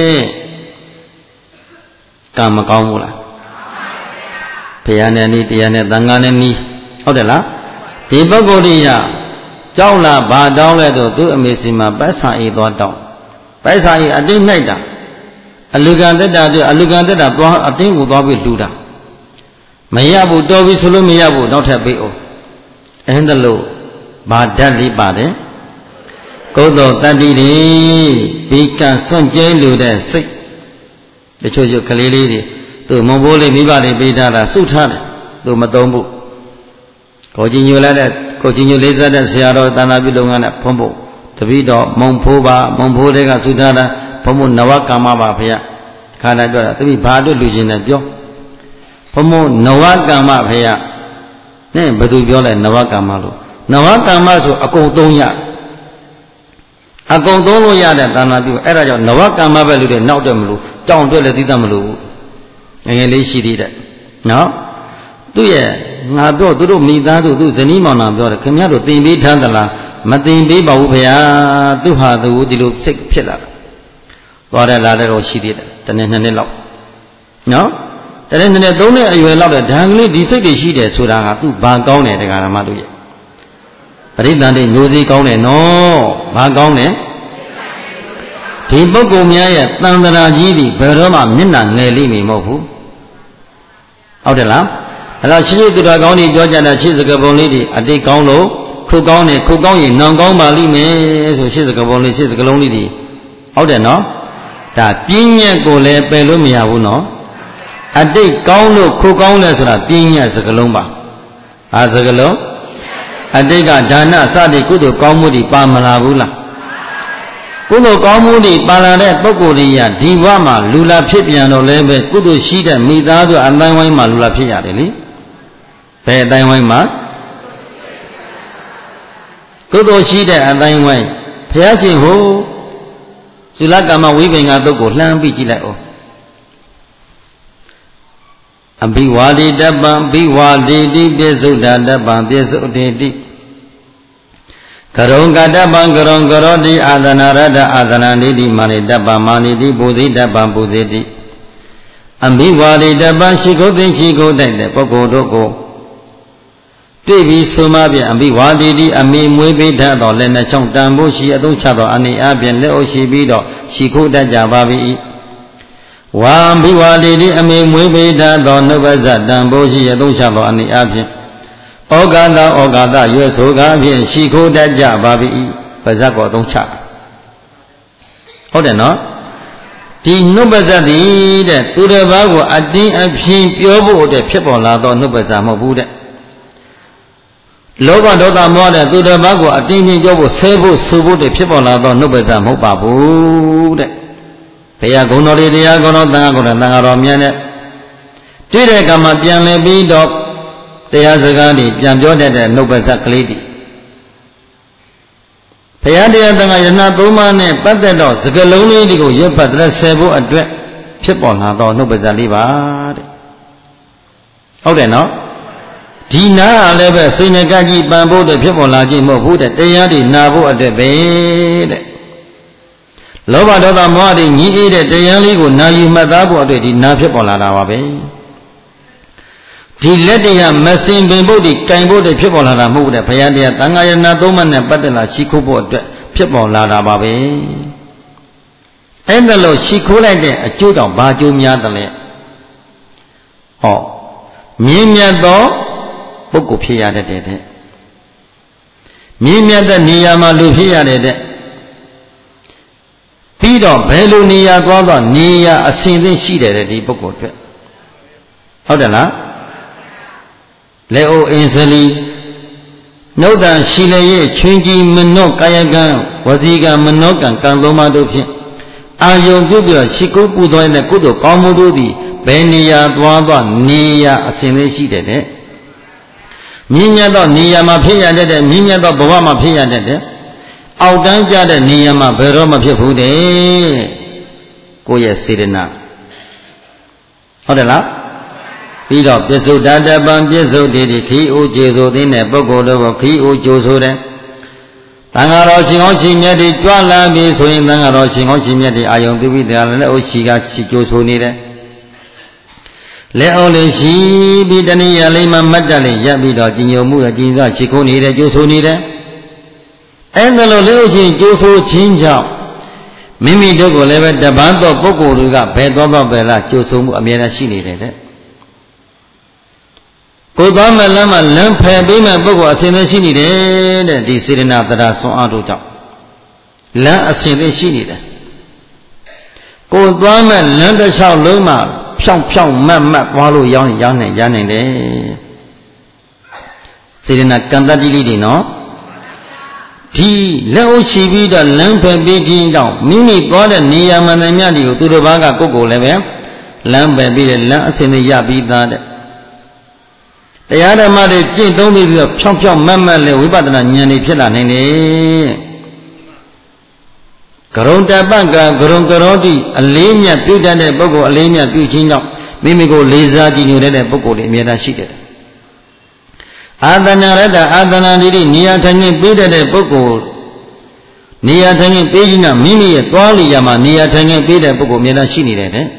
Speaker 1: ကံမကောင်းဘူးလားဘုရားနဲ့နီးတရားနဲ့သံဃာနဲ့နီးဟုတ်တယ်လားဒီပုဂ္ဂိုလ်ကြီးကကြောက်လာဘာတောင်းလဲဆိုသူ့အမေစီမှာပတ်စာအေးသွားတောင်းပတ်စာအေးအတင်းနှိုက်တာအလူကံတက်တာတို့အလူကံတက်တာသွားအတင်းကိုသွားပြီးလှူတာမရဘူးတော်ပြီဆိုလို့မရဘူးနောက်ထပ်ပေးအောင်အဲဒါလို့ဘာဓာတ်လေးပါတယ်ကုသိုလ်တတ္တိတွေဒီကံစွန့်ကြဲလို့တဲ့စိတ်တချို့ချို့ကလေးလေးတွေသူမုံဘိုးလေးမိဘတွေပေးထားတာစုထားတယ်သူမသုံးဘူးကိုကြီးညိုလိုက်တဲ့ကိုကြီးညိုလေးစားတဲ့ဆရာတော်သာနာပြုလုပ်ငန်းနဲ့ဖုံးဖို့တပည့်တော်မုံဖိုးပါမုံဖိုးတွေကစုထားတာဘုံဘုံနဝကမ္မပါဖေရခါတိုင်းပြောတာတပည့်ဘာအတွက်လူချင်းနဲ့ပြောဘုံဘုံနဝကမ္မဖေရနဲ့ဘယ်သူပြောလဲနဝကမ္မလို့နဝကမ္မဆိုအကုန်သုံးရအကုန်သုံးလို့ရတဲ့သာနာပြုအဲ့ဒါကြောင့်နဝကမ္မပဲလူတွေနောက်တယ်မလို့တောင်းတွက်လည်းသိတတ်မလို့ငယ်ငယ်လေးရှိသေးတယ်နော်သူ့ရဲ့ငါပြောသူတို့မိသားစုသူဇနီးမောင်နှံပြောတယ်ခင်ဗျားတို့သင်ပေးထားသလားမသင်ပေးပါဘူးဖေဟာသူဟာသူဒီလိုစိတ်ဖြစ်လာတယ်သွားတယ်လာတယ်တော့ရှိသေးတယ်တနေ့နှစ်နှစ်လောက်နော်တနေ့နှစ်နှစ်သုံးနှစ်အရွယ်လောက်တဲ့ဓာန်ကလေးဒီစိတ်တွေရှိတယ်ဆိုတာကသူဘာကောင်းတယ်တရားဓမ္မတို့ရဲ့ပရိသန်တွေမျိုးစေ့ကောင်းတယ်နော်ဘာကောင်းတယ်ဒီပုဂ္ဂိုလ်များရဲ့တန်တရာကြီးတွေဘယ်တော့မှမျက်နှာငယ်လိမ့်မည်မဟုတ်ဘူးဟုတ်တယ်လားအဲ့တော့ရှိရှိသူတော်ကောင်းတွေပြောကြတာရှင်းစကားပုံလေးတွေအတိတ်ကောင်းလို့ခုကောင်းတယ်ခုကောင်းရင်နောင်ကောင်းပါလိမ့်မယ်ဆိုရှင်းစကားပုံလေးရှင်းစကားလုံးလေးတွေဟုတ်တယ်နော်ဒါပြင်းညက်ကိုလည်းပယ်လို့မရဘူးနော်အတိတ်ကောင်းလို့ခုကောင်းတယ်ဆိုတာပြင်းညက်စကားလုံးပါဟာစကားလုံးအတိတ်ကဒါနစသည်ကုသိုလ်ကောင်းမှုတွေပါမလာဘူးလားကုသိုလ်ကောင်းမှုတွေပါလာတဲ့ပုဂ္ဂိုလ်တွေကဒီဘဝမှာလူလာဖြစ်ပြန်တော့လည်းပဲကုသိုလ်ရှိတဲ့မိသားစုအတိုင်းဝိုင်းမှာလူလာဖြစ်ရတယ်လေဘယ်အတိုင်းဝိုင်းမှာကုသိုလ်ရှိတဲ့အတိုင်းဝိုင်းဘုရားရှင်ဟိုသုလကမ္မဝိပင်္ဂသုတ်ကိုလှမ်းပြီးကြည့်လိုက်အောင်အဘိဝါဒိတပံဘိဝါဒိတိပိစုဒ္ဓတပံပိစုဒေတိကရုံကတပံကရုံကရောတိအာသနာရတအာသနာနိတိမာနိတပံမာနိတိပူဇိတပံပူဇိတိအဘိဝါဒိတပံရှိခိုးသိရှိခိုးတိုက်တဲ့ပုဂ္ဂိုလ်တို့ကိုတွေ့ပြီးဆိုမှဖြင့်အဘိဝါဒိတိအမိမွေးပေးတတ်သောလက်နှချောင်းတန်ဖို့ရှိအသုံးချသောအနေအဖြင့်လက်အုပ်ရှိပြီးတော့ရှိခိုးတတ်ကြပါ၏ဝါဘိဝါဒိတိအမိမွေးပေးတတ်သောနှုတ်ပဇတန်ဖို့ရှိအသုံးချသောအနေအဖြင့်ဩဃာတဩဃာတရွယ်ဆိုကားဖြင့်ရှိခိုးတတ်ကြပါ၏ပါဇက်ကိုသုံးချဟုတ်တယ်နော်ဒီနှုတ်ပါဇက်သည်တဲ့သူတစ်ပါးကိုအတင်းအဖျင်းပြောဖို့တဲ့ဖြစ်ပေါ်လာသောနှုတ်ပါဇက်မဟုတ်ဘူးတဲ့လောဘဒေါသမောဟတဲ့သူတစ်ပါးကိုအတင်းဖျင်းပြောဖို့ဆဲဖို့ဆိုဖို့တဲ့ဖြစ်ပေါ်လာသောနှုတ်ပါဇက်မဟုတ်ပါဘူးတဲ့ဘုရားဂုဏ်တော်တွေတရားဂုဏ်တော်သံဃာဂုဏ်တော်သံဃာတော်များနဲ့တွေ့တဲ့အခါမှာပြန်လည်ပြီးတော့တရားစကားတွေပြန်ပြောတတ်တဲ့နှုတ်ပါဇက်ကလေးတွေဘုရားတရားသံဃာယနာသုံးပါးနဲ့ပတ်သက်တော့စကလုံးလေးဒီကိုရွတ်ပတ်တဲ့ဆယ်ဖို့အတွက်ဖြစ်ပေါ်လာတော့နှုတ်ပါဇာလေးပါတဲ့ဟုတ်တယ်နော်ဒီနာကလည်းပဲစိတ်နဲ့ကကြည့်ပန်ဖို့တဲ့ဖြစ်ပေါ်လာခြင်းမဟုတ်ဘူးတဲ့တရားတွေနာဖို့အတွက်ပဲတဲ့လောဘဒေါသမောဟတွေညီအေးတဲ့တရားလေးကိုနာယူမှတ်သားဖို့အတွက်ဒီနာဖြစ်ပေါ်လာတာပါပဲဒီလက်တရားမစင်ပင်ဖို့ဒီကင်ဖို့တဲ့ဖြစ်ပေါ်လာတာမဟုတ်ဘူးတဲ့ဘုရားတရားသံဃာယနာသုံးပါးနဲ့ပတ်သက်လာရှိခိုးဖို့အတွက်ဖြစ်ပေါ်လာတာပါပဲအဲ့ဒါလို့ရှိခိုးလိုက်တဲ့အကျိုးကြောင့်ဘာကျိုးများတယ်လဲဟောမြင့်မြတ်သောပုဂ္ဂိုလ်ဖြစ်ရတဲ့တဲ့မြင့်မြတ်တဲ့နေရာမှာလူဖြစ်ရတဲ့တဲ့ပြီးတော့ဘယ်လိုနေရာသွားသွားနေရာအစဉ်သင့်ရှိတယ်တဲ့ဒီပုဂ္ဂိုလ်အတွက်ဟုတ်တယ်လားလေအိုအင်းစလီနှုတ်တန်ရှိလျက်ချွင်းကြီးမနောကာယကံဝစီကံမနောကံကံသုံးပါးတို့ဖြင့်အာယုံပြုပြီးတော့ရှိကုပူသွားတဲ့ကုသိုလ်ကောင်းမှုတို့သည်ဘယ်နေရာသွားသွားနေရာအစဉ်သင့်ရှိတယ်တဲ့မြင့်မြတ်သောနေရာမှာဖြစ်ရတဲ့မြင့်မြတ်သောဘဝမှာဖြစ်ရတဲ့အောက်တန်းကြတဲ့နေရာမှာဘယ်တော့မှဖြစ်ဘူးတဲ့ကိုယ့်ရဲ့စေတနာဟုတ်တယ်လားပြီးတော့ပြစ္ဆုတ်တတပံပြစ္ဆုတ်တေတိခီးအိုကျေဆိုတဲ့ပုဂ္ဂိုလ်တို့ကိုခီးအိုကြိုဆိုတယ်သံဃာတော်ရှင်ကောင်းရှင်မြတ်တွေကြွလာပြီဆိုရင်သံဃာတော်ရှင်ကောင်းရှင်မြတ်တွေအာယုံပြုပြီးတရားလည်းအိုရှိကချီကြိုဆိုနေတယ်လက်အောင်လေးရှိပြီးတဏှာလေးမှမတ်တက်လေးရပ်ပြီးတော့ကြည်ညိုမှုအကျဉ်းစားချီခိုးနေတယ်ကြိုဆိုနေတယ်အဲ့ဒါလိုလက်အောင်ချင်းကြိုဆိုခြင်းကြောင့်မိမိတို့ကိုလည်းပဲတပန်းသောပုဂ္ဂိုလ်တွေကဘယ်သွားသွားပဲလားကြိုဆိုမှုအမြဲတမ်းရှိနေတယ်တဲ့ကိုယ်သွားမဲ့လမ်းမှာလမ်းဖယ်ပေးမဲ့ပုဂ္ဂိုလ်အစဉ်သင့်ရှိနေတယ်တဲ့ဒီစေတနာတရားဆွမ်းအားတို့ကြောင့်လမ်းအစဉ်သင့်ရှိနေတယ်ကိုယ်သွားမဲ့လမ်းတစ်လျှောက်လုံးမှာဖြောင်းဖြောင်းမတ်မတ်သွားလို့ရောင်းရောင်းနိုင်ရနိုင်တယ်စေတနာကံတတိလေးတွေနော်ဒီလက်အုပ်ချီပြီးတော့လမ်းဖယ်ပေးခြင်းကြောင့်မိမိသွားတဲ့နေရာမှန်တယ်မြတ်တွေကိုသူတို့ဘာကကိုယ်ကိုယ်လည်းပဲလမ်းဖယ်ပြီးတဲ့လမ်းအစဉ်သင့်ရပြီးသားတဲ့တရားဓမ္မတွေကျင့်သုံးပြီးတော့ဖြောင်းဖြောင်းမတ်မတ်လဲဝိပဿနာဉာဏ်တွေဖြစ်လာနိုင်တယ်ကရုံတပ္ပကကရုံကရောတိအလေးမြတ်ပြုတတ်တဲ့ပုဂ္ဂိုလ်အလေးမြတ်ပြုခြင်းကြောင့်မိမိကိုလေးစားကြည်ညိုတဲ့ပုဂ္ဂိုလ်တွေအမြဲတမ်းရှိတယ်အာသနာရတ္တအာသနာတိနေရာထိုင်ခြင်းပေးတတ်တဲ့ပုဂ္ဂိုလ်နေရာထိုင်ခြင်းပေးခြင်းကမိမိရဲ့သွားလျာမှာနေရာထိုင်ခြင်းပေးတဲ့ပုဂ္ဂိုလ်အမြဲတမ်းရှိနေတယ်တဲ့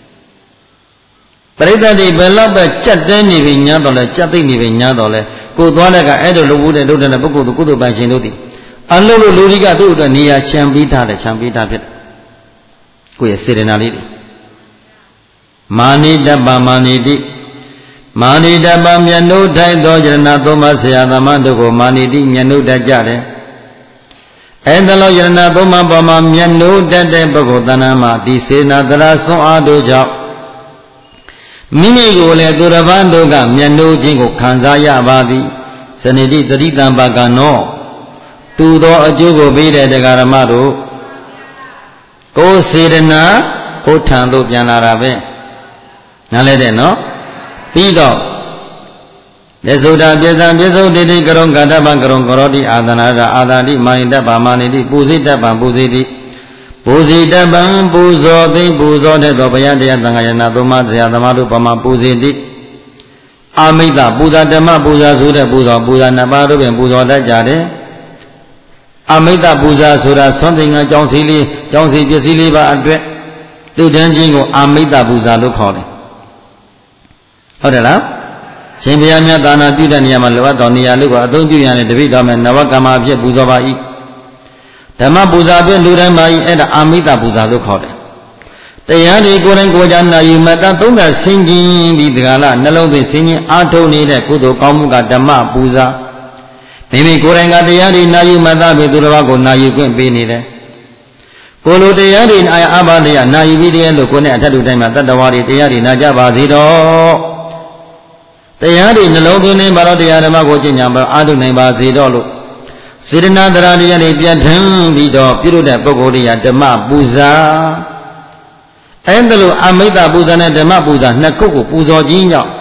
Speaker 1: ပရိသတ်တွေဘယ်တော့ပဲကြက်တဲနေပြီညာတော့လဲကြက်သိနေပြီညာတော့လဲကိုသွားတဲ့ကအဲ့လိုလုပ်ဖို့တဲ့လုပ်တဲ့ပုဂ္ဂိုလ်တို့ကုသိုလ်ပန်ရှင်တို့ဒီအလုံးလို့လူတွေကသူ့အတွက်နေရာချမ်းပေးထားတယ်ချမ်းပေးထားဖြစ်တယ်ကိုယ့်ရဲ့စေတနာလေးတွေမာနိတ္တပမာနိတိမာနိတ္တပမျက်နှုတ်ထိုက်သောယရဏသုံးပါးဆရာသမားတို့ကိုမာနိတိမျက်နှုတ်တတ်ကြတယ်အဲ့ဒါလို့ယရဏသုံးပါးပေါ်မှာမျက်နှုတ်တတ်တဲ့ပုဂ္ဂိုလ်တဏ္ဍာမှာဒီစေနာတရားဆွမ်းအားတို့ကြောင့်မိမိကိုလည်းသူတစ်ပါးတို့ကမျက်နှုတ်ခြင်းကိုခံစားရပါသည်စနေတိတတိတံပါကနောတူသောအကျိုးကိုပေးတဲ့တရားဓမ္မတို့ကိုယ်စေတနာကိုယ်ထံသို့ပြန်လာတာပဲနားလဲတဲ့နော်ပြီးတော့ပြစ္ဆုတာပြစ္ဆံပြစ္ဆုတိတိကရုံကတ္တပံကရုံကရောတိအာသနာရအာသာတိမာနိတ္တပမာနိတိပူဇိတ္တပံပူဇိတိပူဇိတပံပူဇောသိပူဇောတဲ့သောဘုရားတရားသံဃာယနာသုံးပါးဆရာသမားတို့ပမာပူဇိတိအာမိတ္တပူဇာဓမ္မပူဇာဆိုတဲ့ပူဇောပူဇာနှစ်ပါးတို့ပင်ပူဇောတတ်ကြတယ်အာမိတ္တပူဇာဆိုတာသွန်သင်္ကန်းကြောင်းစီလေးကြောင်းစီပစ္စည်းလေးပါအတွက်လူတန်းချင်းကိုအာမိတ္တပူဇာလို့ခေါ်တယ်ဟုတ်တယ်လားရှင်ဘုရားမြတ်သာနာပြုတဲ့နေရာမှာလောဘတော်နေရာလေးကိုအသုံးပြုရတဲ့တပိတော်မဲ့နဝကမ္မအဖြစ်ပူဇော်ပါ၏ဓမ္မပူဇာဖြင့်လူတိုင်းပါ၏အဲ့ဒါအာမိတ္တပူဇာလို့ခေါ်တယ်တရားတွေကိုယ်တိုင်ကိုယ်ကြနာယူမတတ်သုံးသဆင်ခြင်ပြီးဒီကလာနှလုံးသွင်းဆင်ခြင်အားထုတ်နေတဲ့ကုသိုလ်ကောင်းမှုကဓမ္မပူဇာမိမိကိုယ်တိုင်ကတရားတွေနာယူမတတ်ပြီးသူတစ်ပါးကိုနာယူခွင့်ပေးနေတယ်ကိုလိုတရားတွေအာအဘတရားနာယူပြီးတရားလို့ကိုယ်နဲ့အထက်တူတိုင်းမှာတတ္တဝါတွေတရားတွေနာကြပါစေတော့တရားတွေနှလုံးသွင်းနေပါတော့တရားဓမ္မကိုကျင့်ကြံပါအားထုတ်နိုင်ပါစေတော့လို့စေတနာတရားတရားတွေပြဋ္ဌာန်းပြီးတော့ပြုလုပ်တဲ့ပုဂ္ဂိုလ်တွေကဓမ္မပူဇာအဲ့ဒါလို့အမိတ္တပူဇာနဲ့ဓမ္မပူဇာနှစ်ခုကိုပူဇော်ခြင်းကြောင့်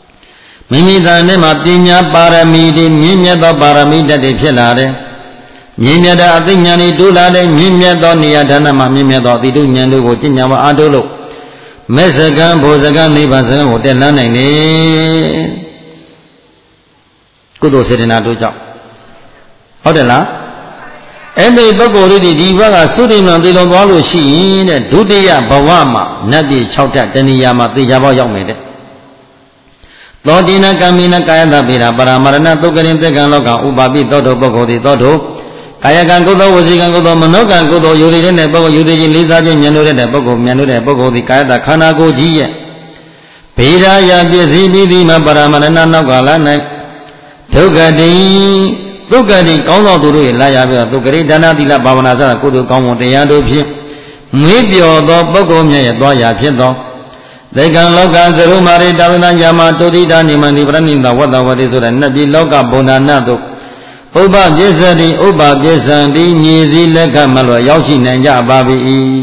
Speaker 1: မိမိသားနဲ့မှာပညာပါရမီတွေမြင့်မြတ်သောပါရမီဓာတ်တွေဖြစ်လာတယ်မြင့်မြတ်တဲ့အသိဉာဏ်ဤဒုလာတဲ့မြင့်မြတ်သောနေရာဌာနမှာမြင့်မြတ်သောအသိဉာဏ်တို့ကိုကျင့်ကြံပါအားထုတ်လို့မေစကံဘုဇကံနိဗ္ဗာန်စကံကိုတက်လှမ်းနိုင်တယ်ကုသိုလ်စေတနာတို့ကြောင့်ဟုတ်တယ်လားအဲ့ဒီပုဂ္ဂိုလ်တွေဒီဘက်ကသုတိမံသေလုံးသွားလို့ရှိရင်တဲ့ဒုတိယဘဝမှာနတ်ပြည်၆ထပ်တဏှာမှာသေချာပေါက်ရောက်မယ်တဲ့သောတိနကံမိနကာယတပိရာပရမရဏသုကရင်တေကံလောကဥပါပိသောတောပုဂ္ဂိုလ်သည်သောတောကာယကံကုသိုလ်ဝစီကံကုသိုလ်မနောကံကုသိုလ်ယူရတဲ့ပုဂ္ဂိုလ်ယူသေးခြင်းလေးစားခြင်းမြတ်လို့တဲ့ပုဂ္ဂိုလ်မြတ်လို့တဲ့ပုဂ္ဂိုလ်သည်ကာယတခန္ဓာကိုယ်ကြီးရဲ့ဗေဒာယပစ္စည်းပြီးသည်မှာပရမရဏနောက်ကလာ၌ဒုက္ခတိဒုက္ခတိကောင်းသောသူတို့၏လာရပြီးတော့ဒုက္ခရိဒါနသီလဘာဝနာစသကုသိုလ်ကောင်းမှုတရားတို့ဖြင့်မွေးပျော်သောပုဂ္ဂိုလ်မြတ်ရဲ့သွားရာဖြစ်သောသေကံလောကဇရုမာရိတာဝိနယာမတုတိတာနိမန္တိပရဏိတဝတ္တဝတိဆိုတဲ့နတ်ပြည်လောကဘုံနာနတ်တို့ဥပပစ္စတိဥပပစ္စံတိညီစည်းလက်ခမလွယ်ရောက်ရှိနိုင်ကြပါပြီ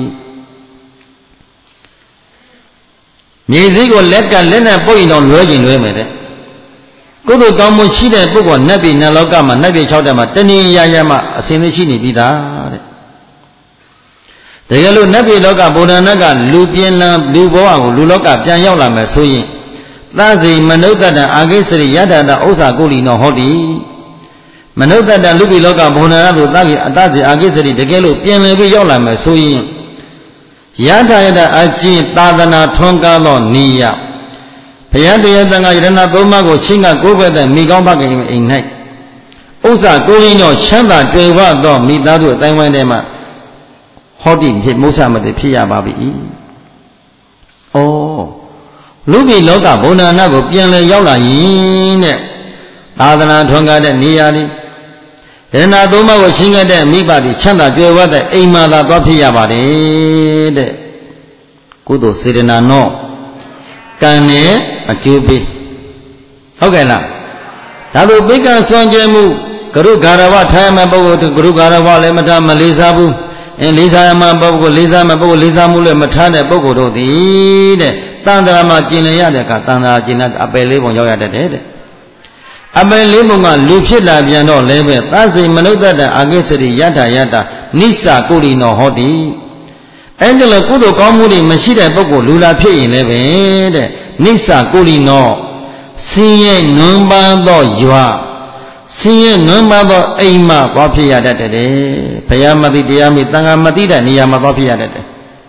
Speaker 1: ညီစည်းကိုလက်ကလက်နဲ့ပုတ်ရင်တော့လွဲကျင်လွဲမယ်တဲ့ကုသိုလ်ကောင်းမှုရှိတဲ့ပုဂ္ဂိုလ်နတ်ပြည်နတ်လောကမှာနတ်ပြည်၆တက်မှာတဏှာရရမှအစဉ်သိရှိနေပြီးသားတဲ့တကယ်လို့နတ်ပြည်လောကဗုဒ္ဓနာကလူပြင်းလံလူဘဝကိုလူလောကပြန်ရောက်လာမယ်ဆိုရင်သဇိမနုဿတံအာဂိစရိယတ္တဥ္စာကုလိနောဟောတိမနုဿတံလူပြည်လောကဗုဒ္ဓနာသို့သကိအတ္တဇိအာဂိစရိတကယ်လို့ပြန်လည်ပြီးရောက်လာမယ်ဆိုရင်ယထာယတအကျင့်သာသနာထွန်းကားသောနိယဘုရားတရားသံဃာယရဏသုံးပါးကိုချင်းကကိုးကွယ်တဲ့မိကောင်းဘခင်အိမ်၌ဥစ္စာကိုရင်းတော်ချမ်းသာတွေ့ဝသောမိသားစုအတိုင်းဝိုင်းထဲမှာဟောတိဖြစ်မုဆမတိဖြစ်ရပါပြီ။ဩလူပြည်လောကဘုံနာနာကိုပြန်လဲရောက်လာရင်တဲ့သာသနာထွန်းကားတဲ့နေရာဒီယရဏသုံးပါးကိုချင်းကတဲ့မိဘတိချမ်းသာတွေ့ဝတဲ့အိမ်မှာသာသွားဖြစ်ရပါတယ်တဲ့ကုသိုလ်စေတနာနောကံနဲ့အကျိုးပေးဟုတ်ကဲ့လားဒါလိုပိကံစွန့်ကြဲမှုကရုဂါရဝထားရမယ့်ပုဂ္ဂိုလ်ကရုဂါရဝလည်းမထားမလေးစားဘူးအင်းလေးစားရမယ့်ပုဂ္ဂိုလ်လေးစားမယ့်ပုဂ္ဂိုလ်လေးစားမှုလည်းမထားတဲ့ပုဂ္ဂိုလ်တို့သည်တဲ့တန်ត្រာမှာကျင်လည်ရတဲ့အခါတန်ត្រာကျင်တဲ့အပယ်လေးပုံရောက်ရတတ်တယ်တဲ့အပယ်လေးပုံကလူဖြစ်လာပြန်တော့လည်းပဲသစိမနုဿတအာဂိစရိယထာယတာနိစ္စကုလိနောဟောတိအဲ့ဒါလည်းကုသိုလ်ကောင်းမှုတွေမရှိတဲ့ပုဂ္ဂိုလ်လူလာဖြစ်ရင်လည်းပဲတဲ့နိစ္စကုလိနောဆင်းရဲနွမ်းပါသောရွာဆင်းရဲနွမ်းပါသောအိမ်မှာသွားဖြစ်ရတတ်တယ်ဘုရားမသိတရားမသိသံဃာမသိတဲ့နေရာမှာသွားဖြစ်ရတတ်တယ်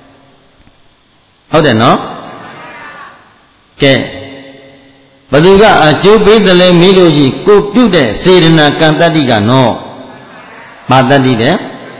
Speaker 1: ဟုတ်တယ်နော်ကဲဘသူကအကျိုးပေးတယ်လဲမေးလို့ရှိကိုပြုတဲ့စေတနာကံတတ္တိကနော်မာတတ္တိတဲ့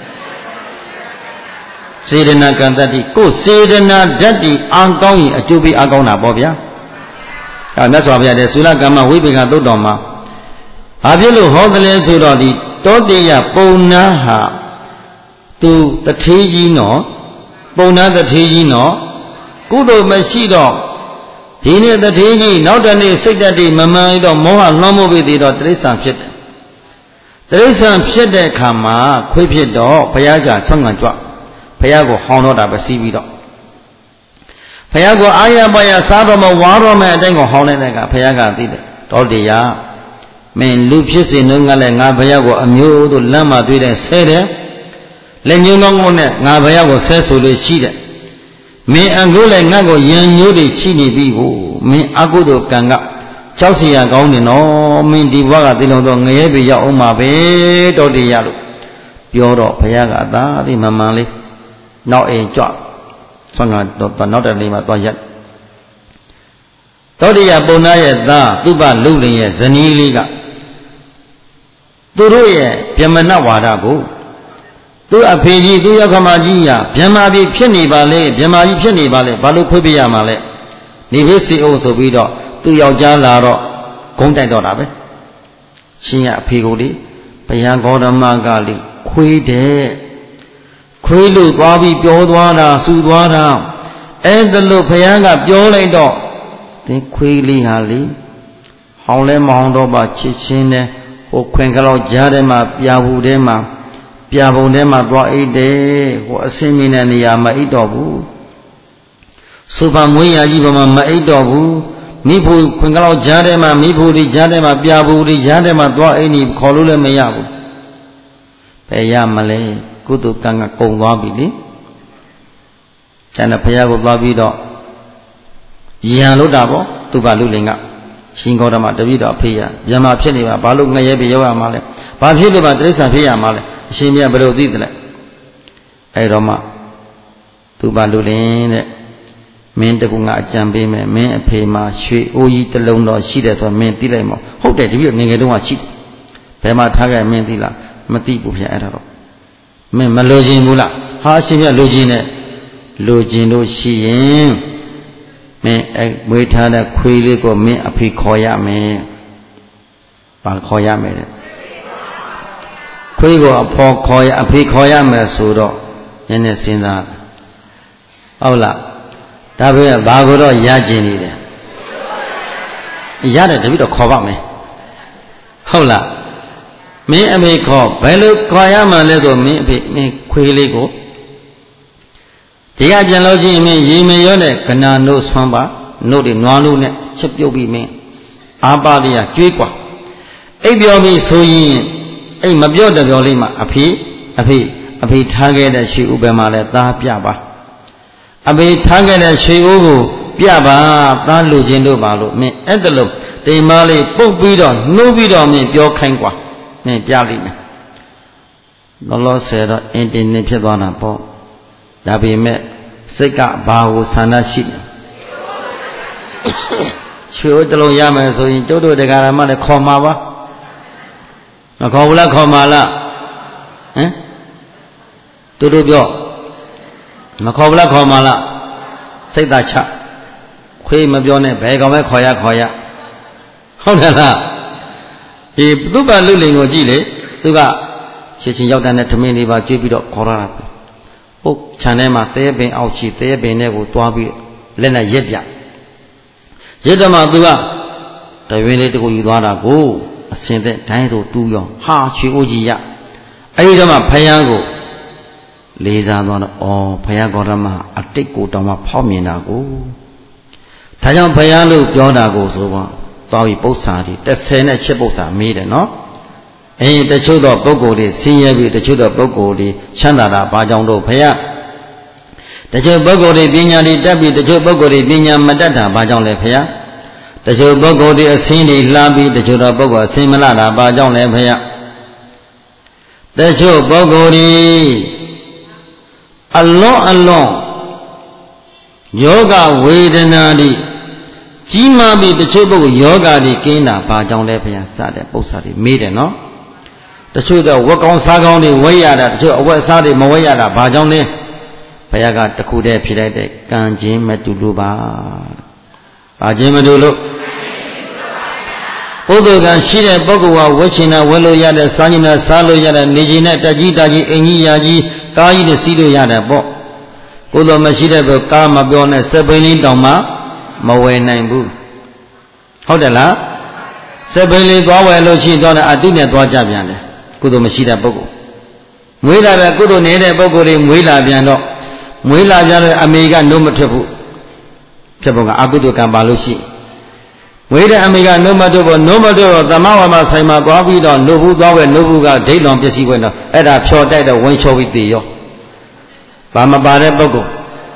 Speaker 1: စေတနာကံတတ္တိကိုစေတနာဓာတ်ဒီအာကောင်းရင်အကျိုးပေးအာကောင်းတာပေါ့ဗျာအဲမြတ်စွာဘုရားတဲ့သုလကမ္မဝိပေကသုတ်တော်မှာဘာဖြစ်လို့ဟောတယ်လဲဆိုတော့ဒီတောတေယပုံနာဟာသူတထေးကြီးနော်ပုံနာတထေးကြီးနော်ကုသိုလ်မရှိတော့ဒီနေ့တထေးကြီးနောက်တနေ့စိတ်တတိမမှန်တော့မောဟလွှမ်းမိုးပြီးသေးတော့တိရစ္ဆာန်ဖြစ်တယ်တိရစ္ဆာန်ဖြစ်တဲ့အခါမှာခွေးဖြစ်တော့ဘုရားကြာဆွမ်းငံကြွဘုရားကိုဟောင်းတော့တာပဲစီးပြီးတော့ဘုရားကိုအာရပါရစားတော့မဝါတော့မဲ့အတိုင်းကိုဟောင်းနေတဲ့ကဘုရားကသိတယ်တောတေယမင်းလူဖြစ်စဉ်တော့ငါလည်းငါဘုရားကိုအမျိုးတို့လမ်းမှာတွေ့တဲ့ဆဲတယ်လက်ညှိုးလုံးလုံးနဲ့ငါဘုရားကိုဆဲဆိုလို့ရှိတယ်မင်းအခုလည်းငါ့ကိုယံညိုးတွေရှိနေပြီကိုမင်းအကုသိုလ်ကံကကြောက်เสียကောင်းနေနော်မင်းဒီဘဝကတိလုံးတော့ငရဲပြီရောက်အောင်ပါပဲတောတေယလို့ပြောတော့ဘုရားကအသာဒီမမှန်လေးနောက်အိမ်ကြွဆွမ်းကတော့နောက်တနေ့မှသွားရက်တောတေယပုံနာရဲ့သားသူပလုလင်ရဲ့ဇနီးလေးကသူတို့ရဲ့ဗျမနဝါဒကိုသူအဖေကြီးသူရောက်ခမကြီးရဗျမကြီးဖြစ်နေပါလေဗျမကြီးဖြစ်နေပါလေဘာလို့ခွေးပြရမှာလဲနေဖေးစီအောင်ဆိုပြီးတော့သူယောက်ျားလာတော့ဂုံးတိုက်တော့တာပဲရှင်ရအဖေကိုလေဘုရားဂေါတမကလေခွေးတဲ့ခွေးလို့သွားပြီးပြောသွားတာစူသွားတာအဲ့ဒါလို့ဘုရားကပြောလိုက်တော့သင်ခွေးလေးဟာလေဟောင်းလဲမဟောင်းတော့ပါချစ်ချင်းနဲ့ဟိုခွင်ကလောက်ကြားထဲမှာပြာဘူးထဲမှာပြာပုံထဲမှာသွားအိတ်တယ်ဟိုအစင်းမင်းတဲ့နေရာမအိတ်တော့ဘူးစုပါမွေးရကြီးပေါ်မှာမအိတ်တော့ဘူးမိဖို့ခွင်ကလောက်ကြားထဲမှာမိဖို့ဒီကြားထဲမှာပြာဘူးဒီကြားထဲမှာသွားအိတ်နေခေါ်လို့လည်းမရဘူး Paya Malay, Kudu Kanga Kongwabili. Chana Payago Babido Yanlodabo, Tubalulinga, Shingodama, David of Pia, Yama Peniva, Balu Nayabi Yoga Male, Babuba Dresa Pia Male, Shimia Belo Didle, Eroma, Tubalulin, Mendagunga Jambime, Men Pema, Shui, Ui, the Lono, Shida, or Men Dilemo, Hope that you Ningaduma Chip, Pema Taga, Mendila, Matibu Error. Men Maloji Mula, Hashimia Lugine. Lojino Shien me wait on a quail go me a picoya me Pacoya me Quigo a poor coya a picoya me sudo in a sinner Ola Tabia Bagodo Yajini Yada David of cover me Hola me a me call Bello Coyama little me me quailigo Tia Jaloji me ye me yone, Kana no swamba, no de Nuanu ne, Chip Yobi me, Abadia, Juqua. Abiobi so yin, a mabio de Yolima, a pea, a pea, a pea target that she ubemale, da piaba. A pea target that she ubu, piaba, da lujendo balo, me entelope, de male, book bidon, no bidon me, pure kangua, me piali me. The Lord said, ain't in the Pivana po. Dabi me Sika Bahu Sanashi Shudlo Yama so in Jodo de Garamana Komawa Nakola Komala Eh Tudubio Nakola Komala Sitacha Kui Mabione Begame Koya Koya Honela If Duba Luling or Gile Duga Chichin Yodan to me about Jubido Korana Oh, Chanema, they have been out cheap, they have been able to be Lena Yebia. Yedama Dua, the way to go, you want to go, a sentence, time to do your ha, she Ujia. Aidama Payango, Lizan or Payagorama, a take go down a pomina go. Tayan Payalo, Yona goes over, Tawi Bosadi, the Senate Chebosa made it, no? And the children of Bogodi, senior with the children of Bogodi, Chandara, Bajando Paya. The children of Bogodi, Binyali, Dabi, the children of Bogodi, Binya Madata, Bajon Lepaya. The children of Bogodi, a Sini, Labi, the children of Bogo, Similana, Bajon Lepaya. The children of Bogodi, alone, alone, Yoga, Vedanadi, Jimabi, the children of Yoga, the Kina, Bajon Lepaya, started, Bosadi, made it, no? The children work on Sagoni, Wayada, the West Sadi, Moyada, Bajone, Payaga, the Kude, Pilate, Ganjim, Metuluba, Bajimedulu. Although than Shida Bogua, Wachina, Wello Yada, Sanina, Salo Yada, Nijina, Tajitaji, Eni Yaji, Kai, the Sido Yada, Bo. Although Mashida, Kama Bione, Sabini Doma, Moe Nambu. How the la? Sabini Dwello, she done a dinner to Jabiane. Kudo Mashida Bogo. Muila Kudo Nede Bogo, Muila Biano, Muila Biano, Amiga, no Matabu, Taboga, Agudo Kambalushi. Muila Amiga, no Matobo, no Matobo, the Mawama Saima, Gabido, Nobu Gawa, Nobuga, Daylon Pesiwena, at a short day of one show with the yo. Bama Bade Bogo.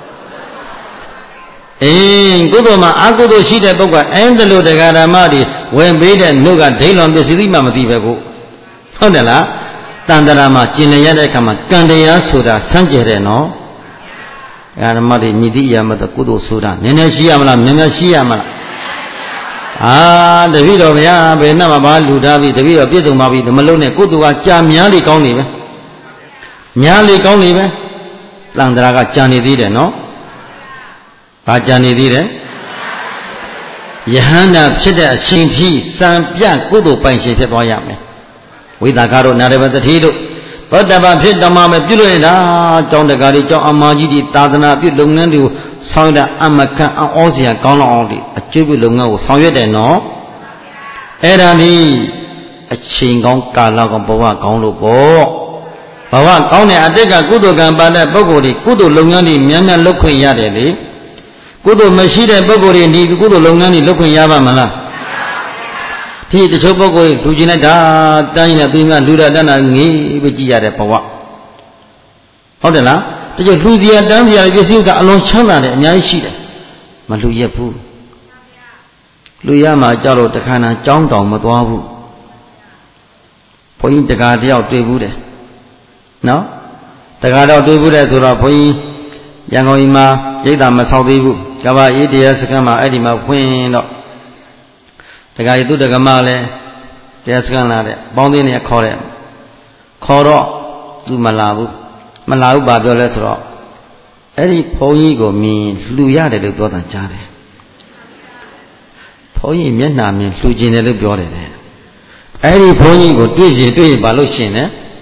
Speaker 1: In Gudoma, Agudo Shida Boga, and the Luda Garamadi, when made and Nuga, Daylon Pesima Matibago. Honela, Tandarama, Jinayana Kama, Kandaya Suda, Sanjere no Yaramadi Midia Mata Kudo Suda, Nenesiamala, Nemesiamala. Ah, the video of Ya, Benama Ludavi, the video of Pizumavi, the Malone, Kudua, Jamiali Konive. Miali Konive, Landraga Jani Dide, no? Bajani Dide. Yahana Chida, Shinti, San Pian, Kudu, Panshi Pepoyame. With a caro narrative the Tido. But the Baptist Mama Pulida, John the Gari, John Amajidi, Tadana, Pulungandu, Sounda Amaka, Osia, Gone only, a Jubulungo, Soyet, no? Erani, a Chingon, Kalago, Boa, Gondo, Bo. Bawa, Gone, I take a good Gambada, Bogori, Kudu Lungani, Miama, Loki Yadeli. Kudu Mashida, Bogori, Kudu Lungani, Loki Yavamala. ဒီတချို့ပုဂ္ဂိုလ်လူကျင်လိုက်တာတန်းရင်လည်းသူများလူရတန်းတာငေးပြီးကြည့်ရတဲ့ဘဝဟုတ်တယ်လားတချို့လူစီရတန်းစီရပစ္စည်းကအလွန်ချမ်းသာတယ်အများကြီးရှိတယ်မလူရက်ဘူးလူရမှာကြောက်လို့တခါနာကြောင်းတောင်မသွားဘူးဘုန်းကြီးတကာတယောက်တွေ့ဘူးတယ်နော်တကာတော့တွေ့ဘူးတယ်ဆိုတော့ဘုန်းကြီးရန်ကုန်ကြီးမှာရိတ်တာမဆောက်သေးဘူးကဘာအေးတရားစခန်းမှာအဲ့ဒီမှာဖွင့်တော့တခါကြီးသူတက္ကမလည်းတရားစခန်းလာတဲ့ပေါင်းသိနေခေါ်တယ်ခေါ်တော့သူမလာဘူးမလာဘူးဘာပြောလဲဆိုတော့အဲ့ဒီဘုန်းကြီးကိုမြင်လှူရတယ်လို့ပြောတာကြားတယ်ဘုန်းကြီးမျက်နှာမြင်လှူခြင်းတယ်လို့ပြောတယ်တဲ့အဲ့ဒီဘုန်းကြီးကိုတွေ့ရင်တွေ့ရင်ဘာလို့ရှင်လဲ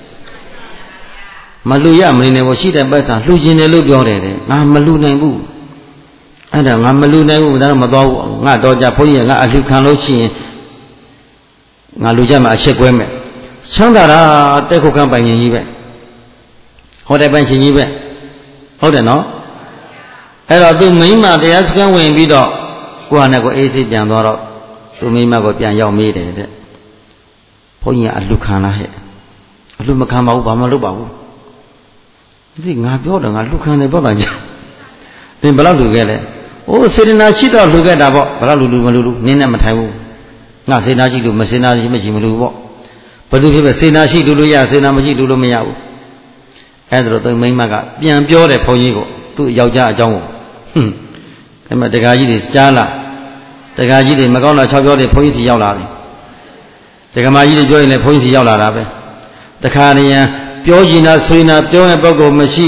Speaker 1: မလှူရမနေနဲ့ဘောရှိတဲ့ပတ်စာလှူခြင်းတယ်လို့ပြောတယ်တဲ့ငါမလှူနိုင်ဘူးအဲ့ဒါငါမလှူနိုင်ဘူးဒါတော့မသွားဘူးငါတော့ကြဘုန်းကြီးကငါအလှူခံလို့ရှိရင်ငါလူကြမှာအချက်ကွဲမယ်ချမ်းသာတာတက်ခုခံပိုင်ရင်ကြီးပဲဟောတဲ့ပိုင်ရှင်ကြီးပဲဟုတ်တယ်နော်အဲ့တော့သူမိမတရားစခန်းဝင်ပြီးတော့ကိုဟာနဲ့ကိုအေးစိတ်ပြန်သွားတော့သူမိမကိုပြန်ရောက်မေးတယ်တဲ့ဘုန်းကြီးကအလှခံလားဟဲ့အလှမခံပါဘူးဘာမှလုပ်ပါဘူးဒီငါပြောတယ်ငါလှခံတယ်ပြောတာကြာသင်ဘယ်လောက်လှခဲ့လဲအိုးစေတနာရှိတော့လှခဲ့တာပေါ့ဘယ်လောက်လှမလှနင်းနဲ့မထိုင်ဘူးငါစေနာရှိလို့မစေနာရှိမရှိမလှပေါ့ဘယ်သူဖြစ်ပဲစေနာရှိလို့လို့ရစေနာမရှိလို့လို့မရဘူးအဲ့ဒါတော့သူမိမကပြန်ပြောတယ်ဘုန်းကြီးကိုသူ့ယောက်ျားအကြောင်းကိုဟွန်းအဲ့မှာတက္ကကြီးတွေကြားလာတက္ကကြီးတွေမကောင်းတာ၆ပြောတယ်ဘုန်းကြီးစီရောက်လာတယ်တက္ကမကြီးတွေပြောရင်လည်းဘုန်းကြီးစီရောက်လာတာပဲတခါတည်းရန်ပြောကျင်တာဆွေးနာပြောတဲ့ပုဂ္ဂိုလ်မရှိ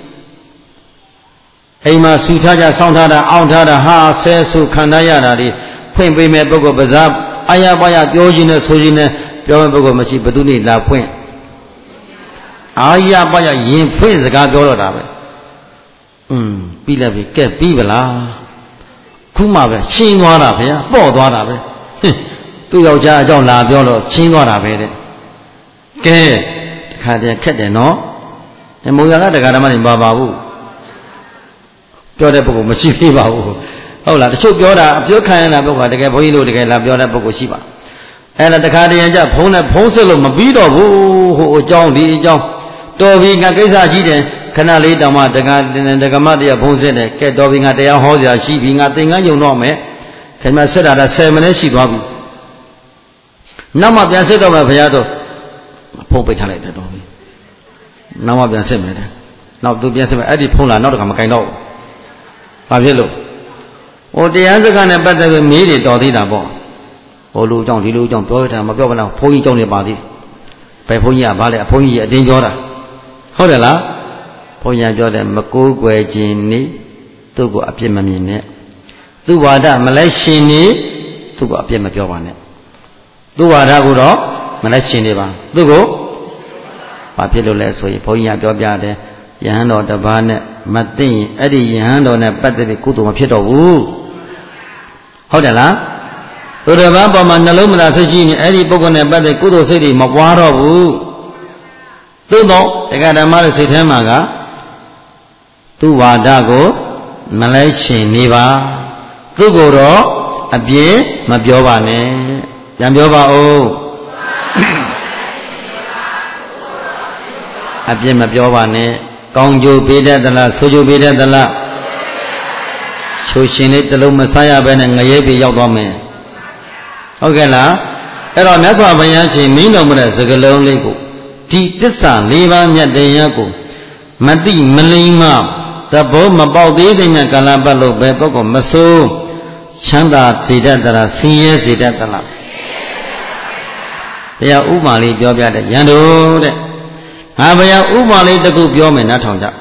Speaker 1: အိမ်မှာဆူထားကြစောင်းထားတာအောင့်ထားတာဟာဆဲဆူခံထားရတာတွေဖွင့်ပေးမဲ့ပုဂ္ဂိုလ်ပဇာအာရပါရပြောခြင်းနဲ့ဆိုခြင်းနဲ့ပြောမဲ့ပုဂ္ဂိုလ်မရှိဘသူနေလာဖွင့်အာရပါရရင်ဖွင့်စကားပြောတော့တာပဲอืมပြီးလည်းပြီကဲပြီးပလားခုမှပဲရှင်းသွားတာဗျာပေါ့သွားတာပဲသူ့ယောက်ျားအကြောင်းလာပြောတော့ရှင်းသွားတာပဲတဲ့ကဲတခါတည်းခက်တယ်နော်ဒီမုံရကတက္ကဓမ္မတွေပါပါဘူးပြောတဲ့ပုဂ္ဂိုလ်မရှိသေးပါဘူးဟုတ်လားတချို့ပြောတာအပြောခံရတာပုဂ္ဂိုလ်တကယ်ဘုန်းကြီးတို့တကယ်လာပြောတဲ့ပုဂ္ဂိုလ်ရှိပါအဲ့ဒါတခါတည်းကြဖုံးနဲ့ဖုံးစစ်လို့မပြီးတော့ဘူးဟိုအကြောင်းဒီအကြောင်းတော်ပြီငါကိစ္စကြီးတယ်ခဏလေးတောင်မှတက္ကတက္ကမတရားဖုံးစစ်တယ်ကဲတော်ပြီငါတရားဟောစရာရှိပြီငါသင်္ကန်းယုံတော့မယ်ခင်ဗျဆက်တာဒါဆယ်မိနစ်ရှိသွားပြီနောက်မှပြန်စစ်တော့မယ်ဘုရားတော့ဖုံးပိတ်ထားလိုက်တယ်တော်ပြီနောက်မှပြန်စစ်မယ်တဲ့နောက်သူပြန်စစ်မယ်အဲ့ဒီဖုံးလာနောက်တခါမကင်တော့ဘာဖြစ်လို့ဟိုတရားစကားနဲ့ပတ်သက်ပြီးမေးတွေတော်သေးတာပေါ့ဟိုလူအကြောင်းဒီလူအကြောင်းပြောရတာမပြောဘဲနဲ့ဘုန်းကြီးအကြောင်းတွေပါသေးဘယ်ဘုန်းကြီးကဘာလဲအဘုန်းကြီးအတင်းပြောတာဟုတ်တယ်လားဘုန်းကြီးပြောတယ်မကိုးကွယ်ခြင်းနေသူ့ကိုအပြစ်မမြင်နဲ့သူ့ဝါဒမလိုက်ရှင်နေသူ့ကိုအပြစ်မပြောပါနဲ့သူ့ဝါဒကိုတော့မလိုက်ရှင်နေပါသူ့ကိုဘာဖြစ်လို့လဲဆိုရင်ဘုန်းကြီးကပြောပြတယ်ယဟန်တော်တစ်ပါးနဲ့မသိရင်အဲ့ဒီယဟန်တော်နဲ့ပတ်သက်ပြီးကုသိုလ်မဖြစ်တော့ဘူးဟုတ်တယ်လားသူတစ်ပါးပေါ်မှာနှလုံးမသာစိတ်ရှိနေအဲ့ဒီပုဂ္ဂိုလ်နဲ့ပတ်သက်ကုသိုလ်စိတ်တွေမပွားတော့ဘူးသို့တော့တက္ကဓမ္မရဲ့စိတ်ထဲမှာကသူ့ဝါဒကိုမလဲရှင်နေပါသူ့ကိုတော့အပြစ်မပြောပါနဲ့ပြန်ပြောပါဦးအပြစ်မပြောပါနဲ့ကောင်းကျိုးပေးတတ်သလားဆိုးကျိုးပေးတတ်သလားချိုးရှင်လေးတစ်လုံးမစားရဘဲနဲ့ငရဲပြေရောက်သွားမယ်ဟုတ်ကဲ့လားအဲ့တော့မြတ်စွာဘုရားရှင်မင်းတော်မူတဲ့စကားလုံးလေးကိုဒီသစ္စာ၄ပါးမြတ်တရားကိုမတိမလိမ္မာသဘောမပေါက်သေးတဲ့ကာလပတ်လို့ပဲပုဂ္ဂိုလ်မဆိုးချမ်းသာစေတတ်သလားဆင်းရဲစေတတ်သလားဘုရားဥပမာလေးပြောပြတဲ့ရန်တို့တဲ့ငါဘုရားဥပမာလေးတစ်ခုပြောမယ်နားထောင်ကြ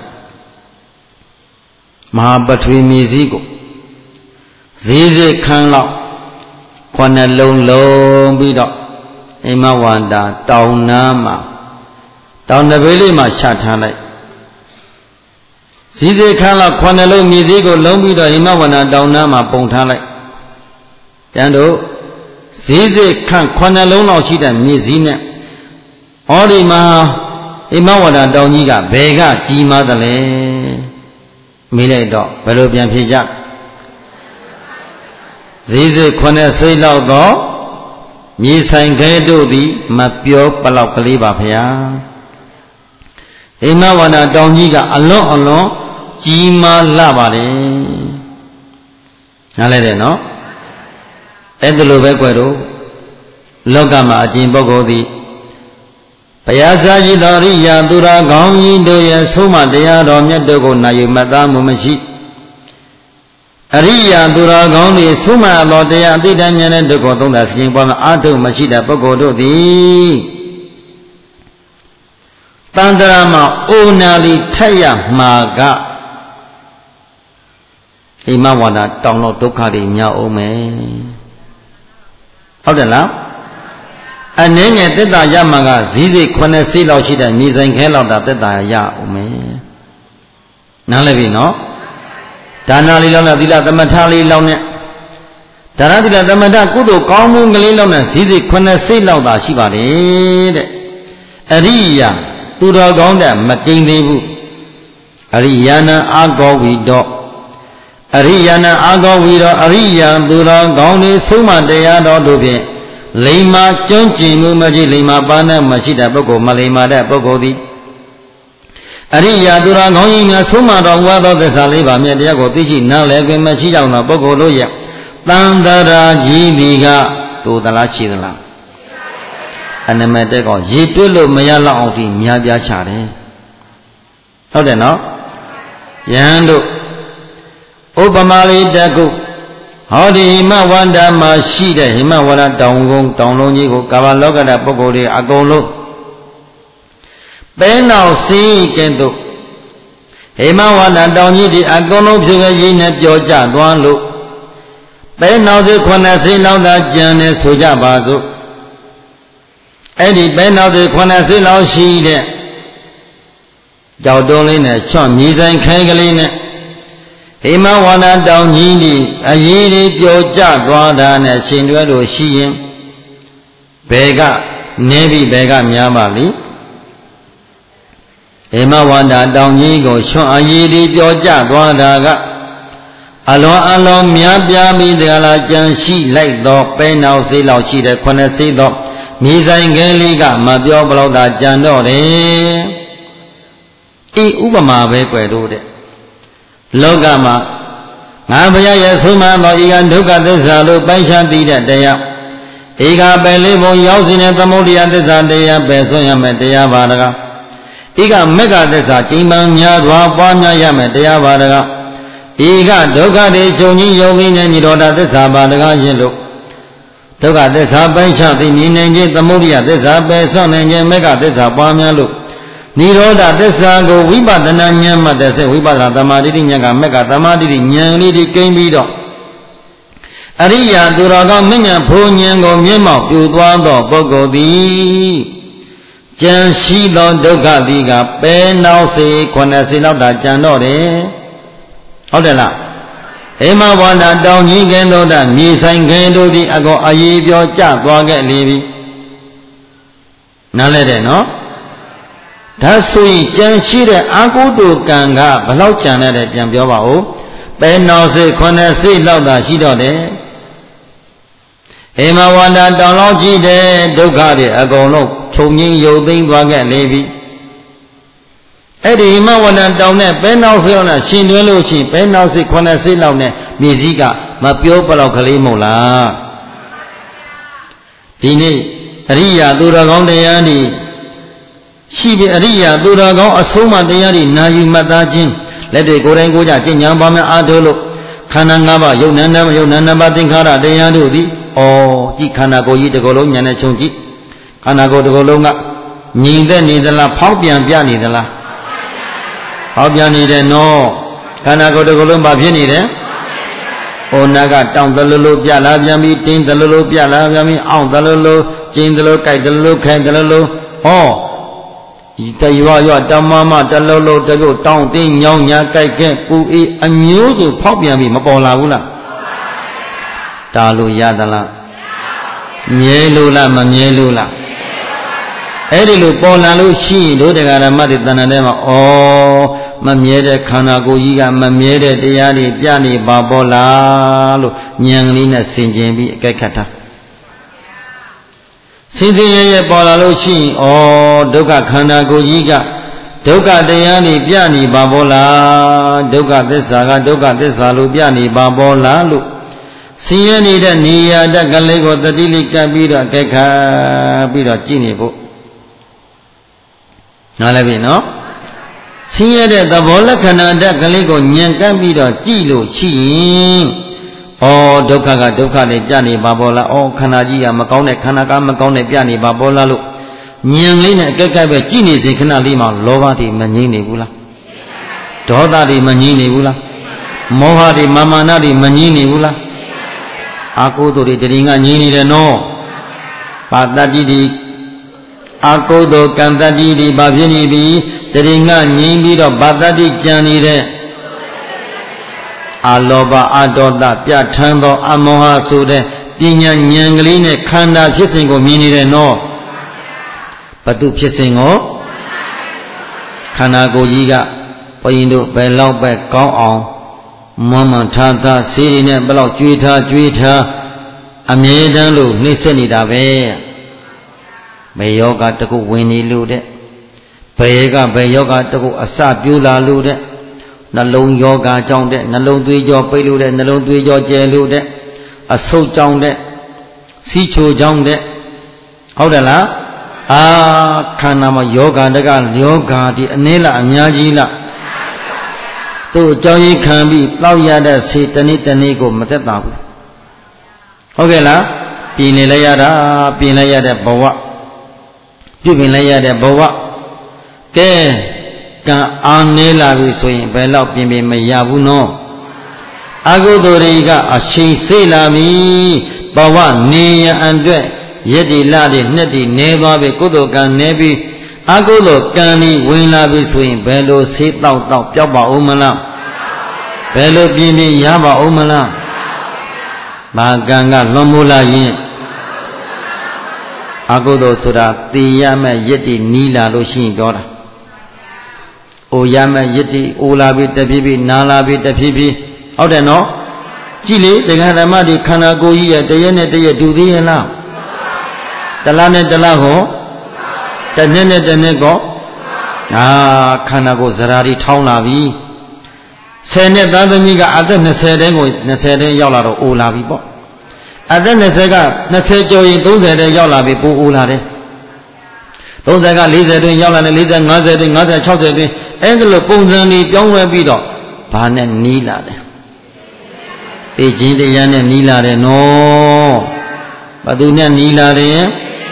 Speaker 1: မဟာပထဝီမြေစည်းကိုဈေးစိခန်းလောက်ခုနှစ်လုံးလုံးပြီးတော့အိမ်မဝန္တာတောင်နားမှာတောင်တပေးလေးမှာချထားလိုက်ဈေးစိခန်းလောက်ခုနှစ်လုံးမြေစည်းကိုလုံးပြီးတော့အိမ်မဝန္တာတောင်နားမှာပုံထားလိုက်ပြန်တို့ဈေးစိခန်းခုနှစ်လုံးလောက်ရှိတဲ့မြေစည်းနဲ့ဩဒီမှာအိမ်မဝန္တာတောင်ကြီးကဘယ်ကကြီးမားသလဲမေးလိုက်တော့ဘယ်လိုပြန်ဖြေကြဈေးစိခုနှစ်စိတ်လောက်တော့မြေဆိုင်ခဲတို့သည်မပြောပလောက်ကလေးပါဗျာဟိမဝန္တာတောင်ကြီးကအလွန်အလွန်ကြီးမားလှပါတယ်နားလဲတယ်နော်အဲ့ဒါလိုပဲကွယ်တော့လောကမှာအကျင့်ပုဂ္ဂိုလ်သည်ဘုရားစာရှိတော်ရိယာသူရာကောင်းကြီးတို့ရဲ့ဆုံးမတရားတော်မြတ်တို့ကိုနာယူမှတ်သားမှုမရှိအရိယာသူရာကောင်းတွေဆုံးမတော်တရားအတိတ်ဉာဏ်နဲ့တို့ကိုသုံးသပ်စဉ်ပေါ်မှာအာထုမရှိတဲ့ပုဂ္ဂိုလ်တို့သည်တန်ត្រာမှာအိုနာလီထက်ရမှာကအိမဝါဒတောင်းတော့ဒုက္ခတွေမြောက်အောင်မယ်ဟုတ်တယ်လားအနည်းငယ်တက်တာရမှာကဇီးစိတ်ခုနှစ်စိတ်လောက်ရှိတဲ့မြေဆိုင်ခဲလောက်တာတက်တာရအောင်မယ်နားလည်ပြီနော်ဒါနလေးလောက်နဲ့သီလသမထလေးလောက်နဲ့ဒါနသီလသမထကုသိုလ်ကောင်းမှုကလေးလောက်နဲ့ဇီးစိတ်ခုနှစ်စိတ်လောက်သာရှိပါလေတဲ့အရိယာသူတော်ကောင်းတဲ့မကိန်းသေးဘူးအရိယာနံအာကောဝီတော့အရိယာနံအာကောဝီတော့အရိယာသူတော်ကောင်းတွေဆုံးမတရားတော်တို့ဖြင့်လိမ္မာကျွမ်းကျင်မှုမရှိလိမ္မာပါနဲ့မရှိတဲ့ပုဂ္ဂိုလ်မလိမ္မာတဲ့ပုဂ္ဂိုလ်သည်အရိယာသူတော်ကောင်းကြီးများဆုံးမတော်မူသောသစ္စာလေးပါးမြတ်တရားကိုသိရှိနားလည်ခွင့်မရှိကြောင်းသောပုဂ္ဂိုလ်တို့ရဲ့တန်တရာကြီးဒီကတူသလားရှိသလားအနမတက်ကောင်ရေတွက်လို့မရလောက်အောင်ဒီများပြားချတယ်ဟုတ်တယ်နော်ယဟန်တို့ဥပမာလေးတကုဟောဒီဟိမဝန္တာမှာရှိတဲ့ဟိမဝန္တာတောင်ကုန်းတောင်လုံးကြီးကိုကာဗလောကတပုဂ္ဂိုလ်တွေအကုန်လုံးပဲနောက်စီးကဲ့သို့ဟိမဝန္တာတောင်ကြီးဒီအကုန်လုံးဖြူပဲရေးနဲ့ပြောကြသွားလို့ပဲနောက်စီခုနှစ်စီးလောက်သာကျန်နေဆိုကြပါစို့အဲ့ဒီပဲနောက်စီခုနှစ်စီးလောက်ရှိတဲ့ကြောက်တုံးလေးနဲ့ချွတ်မြေဆိုင်ခိုင်းကလေးနဲ့ဟိမဝန္တာတောင်ကြီးဒီအရေးတွေပျော်ကျသွားတာနဲ့ရှင်တွဲလို့ရှိရင်ဘယ်ကနေပြီဘယ်ကများပါလိဟိမဝန္တာတောင်ကြီးကိုချွတ်အရေးတွေပျော်ကျသွားတာကအလွန်အလွန်များပြားပြီးတကလားကြံရှိလိုက်တော့ပဲနောက်စိတ်လောက်ရှိတဲ့ခုနှစ်စိတ်တော့မြေဆိုင်ကလေးကမပြောဘလို့သာကြံတော့တယ်ဤဥပမာပဲကွယ်တို့တဲ့လောကမှာငါဘုရားရဲ့ဆုံးမသောဤကဒုက္ခသစ္စာလို့ပိုင်းခြားသိတဲ့တရားဧကပဲလေးဘုံရောက်စဉ်တဲ့သမုဒိယသစ္စာတရားပဲဆွံ့ရမယ်တရားပါတကားဧကမေဃသစ္စာကျိန်ပံများစွာပွားများရမယ်တရားပါတကားဧကဒုက္ခတွေချုပ်ငြိမ်းယုံငြိမ်းတဲ့និရောဓသစ္စာပါတကားရင့်လို့ဒုက္ခသစ္စာပိုင်းခြားသိမြင်နိုင်ခြင်းသမုဒိယသစ္စာပဲဆွံ့နိုင်ခြင်းမေဃသစ္စာပွားများလို့နိရောဓသစ္စာကိုဝိပဿနာဉာဏ်မှတဲ့စေဝိပဿနာသမာဓိဉာဏ်ကမက်ကသမာဓိဉာဏ်လေးဒီကိန်းပြီးတော့အရိယာသူတော်ကောင်းမဉဏ်ဘုံဉာဏ်ကိုမြင့်မောက်ပြူသွားသောပုဂ္ဂိုလ်သည်ကြံရှိသောဒုက္ခသည်ကပဲနောက်စေခုနှစ်စေလောက်တာကြံတော့တယ်ဟုတ်တယ်လားဟိမဝန္တာတောင်ကြီးကဲသောတာမြေဆိုင်ကဲတို့သည်အကောအရေးပြောကြသွားခဲ့လေပြီနားလဲတယ်နော်ဒါဆိုရင်ကြံရှိတဲ့အာဟုတုကံကဘလောက်ကြံတဲ့ပြန်ပြောပါဦးပဲနောက်စိတ်ခုနှစ်စိတ်လောက်သာရှိတော့တယ်ဟိမဝန္တာတောင်လောက်ကြည့်တဲ့ဒုက္ခတွေအကုန်လုံးခြုံငင်းယုတ်သိမ်းသွားခဲ့လေပြီအဲ့ဒီဟိမဝန္တာတောင်နဲ့ပဲနောက်စိတ်နဲ့ရှင်တွဲလို့ရှိရင်ပဲနောက်စိတ်ခုနှစ်စိတ်လောက်နဲ့မြေစည်းကမပြောဘလောက်ကလေးမဟုတ်လားဒီနေ့အရိယာသူတော်ကောင်းတရားဒီရှိပြီအရိယာသူတော်ကောင်းအဆုံးမတရားတွေနာယူမှတ်သားခြင်းလက်တွေကိုယ်တိုင်ကိုယ်ကြကျင့်ကြံပါမယ်အားထုတ်လို့ခန္ဓာ၅ပါးယုတ်နန္ဒမယုတ်နန္ဒပါသင်္ခါရတရားတို့သည်ဩကြည့်ခန္ဓာကိုယ်ကြီးတစ်ခုလုံးဉာဏ်နဲ့ခြုံကြည့်ခန္ဓာကိုယ်တစ်ခုလုံးကငြိမ်သက်နေသလားဖောက်ပြန်ပြနေသလားဖောက်ပြန်နေတယ်နော်ခန္ဓာကိုယ်တစ်ခုလုံးဘာဖြစ်နေတယ်ဩနာကတောင့်တလလို့ပြလာပြန်ပြီးတင်းတလလို့ပြလာပြန်ပြီးအောင့်တလလို့ကျင်းတလို့ကြိုက်တလလို့ခိုင်တလလို့ဟောဒီတရွာရွာတမမတလုံးလုံးတပြုတ်တောင်းတင်းညောင်းညာကြိုက်ကဲပူအေးအမျိုးစုဖောက်ပြန်ပြီးမပေါ်လာဘူးလားဒါလို့ရသလားမြဲလို့လားမမြဲလို့လားအဲ့ဒီလိုပေါ်လာလို့ရှိရင်တို့တရားဓမ္မတွေတဏ္ဍာထဲမှာဩမမြဲတဲ့ခန္ဓာကိုယ်ကြီးကမမြဲတဲ့တရားတွေပြနေပါပေါ်လားလို့ဉာဏ်ကလေးနဲ့ဆင်ခြင်ပြီးအကဲခတ်တာဆင်းရဲရဲပေါ်လာလို့ရှိရင်ဩဒုက္ခခန္ဓာကိုယ်ကြီးကဒုက္ခတရားနေပြနေပါဘောလားဒုက္ခသစ္စာကဒုက္ခသစ္စာလို့ပြနေပါဘောလားလို့ဆင်းရဲနေတဲ့နေရာတက်ကလေးကိုတတိလေးကပ်ပြီးတော့ကြက်ခါပြီးတော့ကြည့်နေဖို့နားလည်ပြီနော်ဆင်းရဲတဲ့သဘောလက္ခဏာတက်ကလေးကိုညံကပ်ပြီးတော့ကြည့်လို့ရှိရင်ဩဒုက္ခကဒုက္ခနဲ့ပြနေပါဘောလားဩခန္ဓာကြီးကမကောင်းတဲ့ခန္ဓာကမကောင်းတဲ့ပြနေပါဘောလားလို့ညံလေးနဲ့အကဲကဲပဲကြည့်နေစေခဏလေးမှလောဘတွေမငြိမ့်နေဘူးလားဒေါသတွေမငြိမ့်နေဘူးလားမောဟတွေမာမာနတွေမငြိမ့်နေဘူးလားအာကုသိုလ်တွေတည်ငါငြိမ့်နေတယ်နော်ပါတတိတိအာကုသိုလ်ကံတတိတိဘာဖြစ်နေပြီတည်ငါငြိမ့်ပြီးတော့ဘာတတိကြံနေတဲ့အာလောဘအာဒေါသပြဋ္ဌာန်းသောအမောဟဆိုတဲ့ပညာဉာဏ်ကလေးနဲ့ခန္ဓာဖြစ်စဉ်ကိုမြင်နေတယ်နော်ဘတုဖြစ်စဉ်ကိုခန္ဓာကိုယ်ကြီးကဘုရင်တို့ဘယ်လောက်ပဲကောင်းအောင်မွမ်းမံထားထားစေးနေဘယ်လောက်ကြွေးထားကြွေးထားအမြဲတမ်းလို့နှိမ့်ဆက်နေတာပဲဘယ်ယောဂတကုဝင်နေလို့တဲ့ဘယ်ကဘယ်ယောဂတကုအစပြိုးလာလို့တဲ့နှလုံးယောဂကြောင့်တဲ့နှလုံးသွေးကြောပိတ်လို့တဲ့နှလုံးသွေးကြောကျဲလို့တဲ့အဆုတ်ကြောင့်တဲ့စီးချိုကြောင့်တဲ့ဟုတ်တယ်လားအာခန္ဓာမှာယောဂတကယောဂဒီအနည်းလားအများကြီးလားသူ့အကြောင်းကြီးခံပြီးတောက်ရတဲ့ဆေးတနေ့တနေ့ကိုမသက်သာဘူးဟုတ်ကဲ့လားပြင်နေလိုက်ရတာပြင်လိုက်ရတဲ့ဘဝပြုပြင်လိုက်ရတဲ့ဘဝကဲကံအာနေလာပြီဆိုရင်ဘယ်တော့ပြင်ပြင်မရဘူးနော်အကုသိုလ်တွေကအချိန်စိတ်လာပြီဘဝနေရန်အတွက်ယက်တိလတွေနှစ်တိနေသွားပြီကုသိုလ်ကံနေပြီးအကုသိုလ်ကံဒီဝင်လာပြီဆိုရင်ဘယ်လိုဆေးတောက်တောက်ပျောက်ပါဦးမလားဘယ်လိုပြင်းပြင်းရပါဦးမလားဘာကံကလွန်မိုးလာရင်အကုသိုလ်ဆိုတာသိရမဲ့ယက်တိနီးလာလို့ရှိရင်ပြောတာအိုရမဲ့ယက်တိအိုလာပြီတဖြည်းဖြည်းနာလာပြီတဖြည်းဖြည်းဟုတ်တယ်နော်ကြည့်လေတရားဓမ္မတွေခန္ဓာကိုယ်ကြီးရဲ့တရက်နဲ့တရက်တူသေးရဲ့လားတလားနဲ့တလားဟောတနေ့နဲ့တနေ့ကောအာခန္ဓာကိုယ်ဇရာတွေထောင်းလာပြီဆယ်နှစ်သားသမီးကအသက်နှစ်ဆယ်တန်းကိုနှစ်ဆယ်တန်းရောက်လာတော့အိုလာပြီပေါ့အသက်နှစ်ဆယ်ကနှစ်ဆယ်ကျော်ရင်သုံးဆယ်တန်းရောက်လာပြီပိုအိုလာတယ်သုံးဆယ်ကလေးဆယ်တွင်ရောက်လာတယ်လေးဆယ်ငါးဆယ်တွင်ငါးဆယ်ခြောက်ဆယ်တွင်အဲဒီလိုပုံစံတွေပြောင်းလဲပြီးတော့ဘာနဲ့နီးလာတယ်သိချင်းတရားနဲ့နီးလာတယ်နော်ဘာသူနဲ့နီးလာတယ်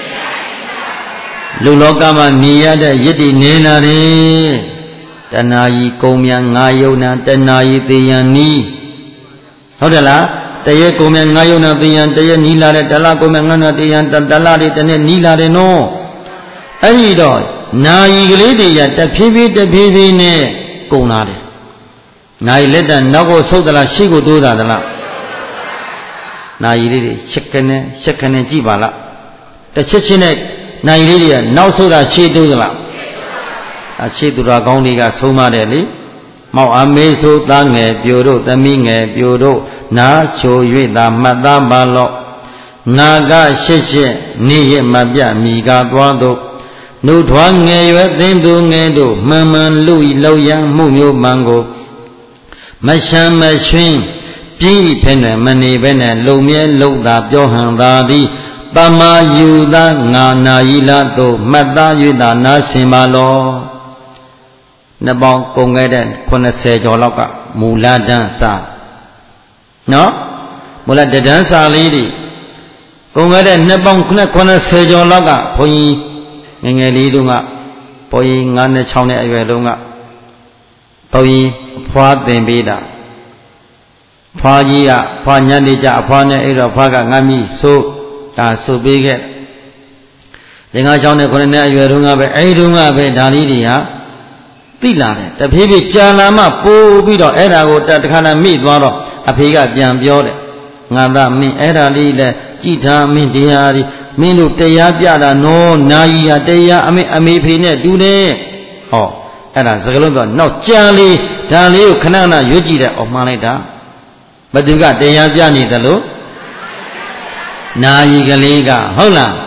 Speaker 1: လူလောကမှာနေရတဲ့ယတ္တိနေလာတယ်တဏှာကြီးကုံမြန်ငါယုံနာတဏှာကြီးသေယံနီးဟုတ်တယ်လားတရေကုံမြန်ငါယုံနာသေယံတရေနီးလာတဲ့တလကုံမြန်ငါနာသေယံတလတွေတနေ့နီးလာတယ်နော်အဲ့ဒီတော့နာယီကလေးတွေရတဖြည်းဖြည်းတဖြည်းဖြည်းနဲ့ကုံလာတယ်နာယီလက်တနောက်ကိုဆုပ်သလားရှေ့ကိုတိုးတာသလားနာယီလေးတွေချက်ကနေချက်ကနေကြည့်ပါလားတစ်ချက်ချင်းနဲ့နာယီလေးတွေကနောက်ဆုပ်တာရှေ့တိုးသလားအရှေ့သူတော်ကောင်းတွေကဆုံးမတယ်လေမောက်အမေဆိုသားငယ်ပြိုတို့သမီးငယ်ပြိုတို့နာချို၍သာမှတ်သားပါလော့ငါကရှစ်ရှစ်နေ့ရက်မပြမိကသွားတို့နှုတ်ထွားငယ်ရွယ်သင်သူငယ်တို့မှန်မှန်လူဤလောက်ရန်မှုမျိုးမှန်ကိုမရှမ်းမရွှင်းပြင်းဤဖဲ့နဲ့မနေဘဲနဲ့လုံမြဲလုံသာပြောဟန်သာသည်ပမာယူသာငါနာယီလာတို့မှတ်သား၍သာနာဆင်ပါလောနှစ်ပေါင်းကုန်ခဲ့တဲ့ခုနှစ်ဆယ်ကျော်လောက်ကမူလတန်းစာနော်မူလတန်းစာလေးတွေကုန်ခဲ့တဲ့နှစ်ပေါင်းခုနှစ်ဆယ်ကျော်လောက်ကဘုန်းကြီးငယ်ငယ်လေးတုန်းကဘုန်းကြီးငါးနဲ့ခြောက်နဲ့အရွယ်တုန်းကဘုန်းကြီးအဖွားသင်ပေးတာဖွားကြီးကဖွားညနေကြအဖွားနဲ့အဲ့တော့ဖွားကငါမိဆိုဒါဆိုပေးခဲ့ဒီငါးချောင်းနဲ့ခုနှစ်နဲ့အရွယ်တုန်းကပဲအဲ့ဒီတုန်းကပဲဒါလေးတွေဟာသိလာတယ်တဖြည်းဖြည်းကြာလာမှပို့ပြီးတော့အဲ့ဒါကိုတခါတည်းမိသွားတော့အဖေကပြန်ပြောတယ်ငါသားမင်းအဲ့ဒါလေးလဲကြည်ထားမင်းတရားဒီမင်းတို့တရားပြတာနော်နာယီဟာတရားအမေအမေဖေနဲ့တူတယ်ဟောအဲ့ဒါစကလုံးပြောနောက်ကြာလေးဒါလေးကိုခဏခဏရွတ်ကြည့်တယ်အော်မှန်လိုက်တာဘသူကတရားပြနေတယ်လို့နာယီကလေးကဟုတ်လား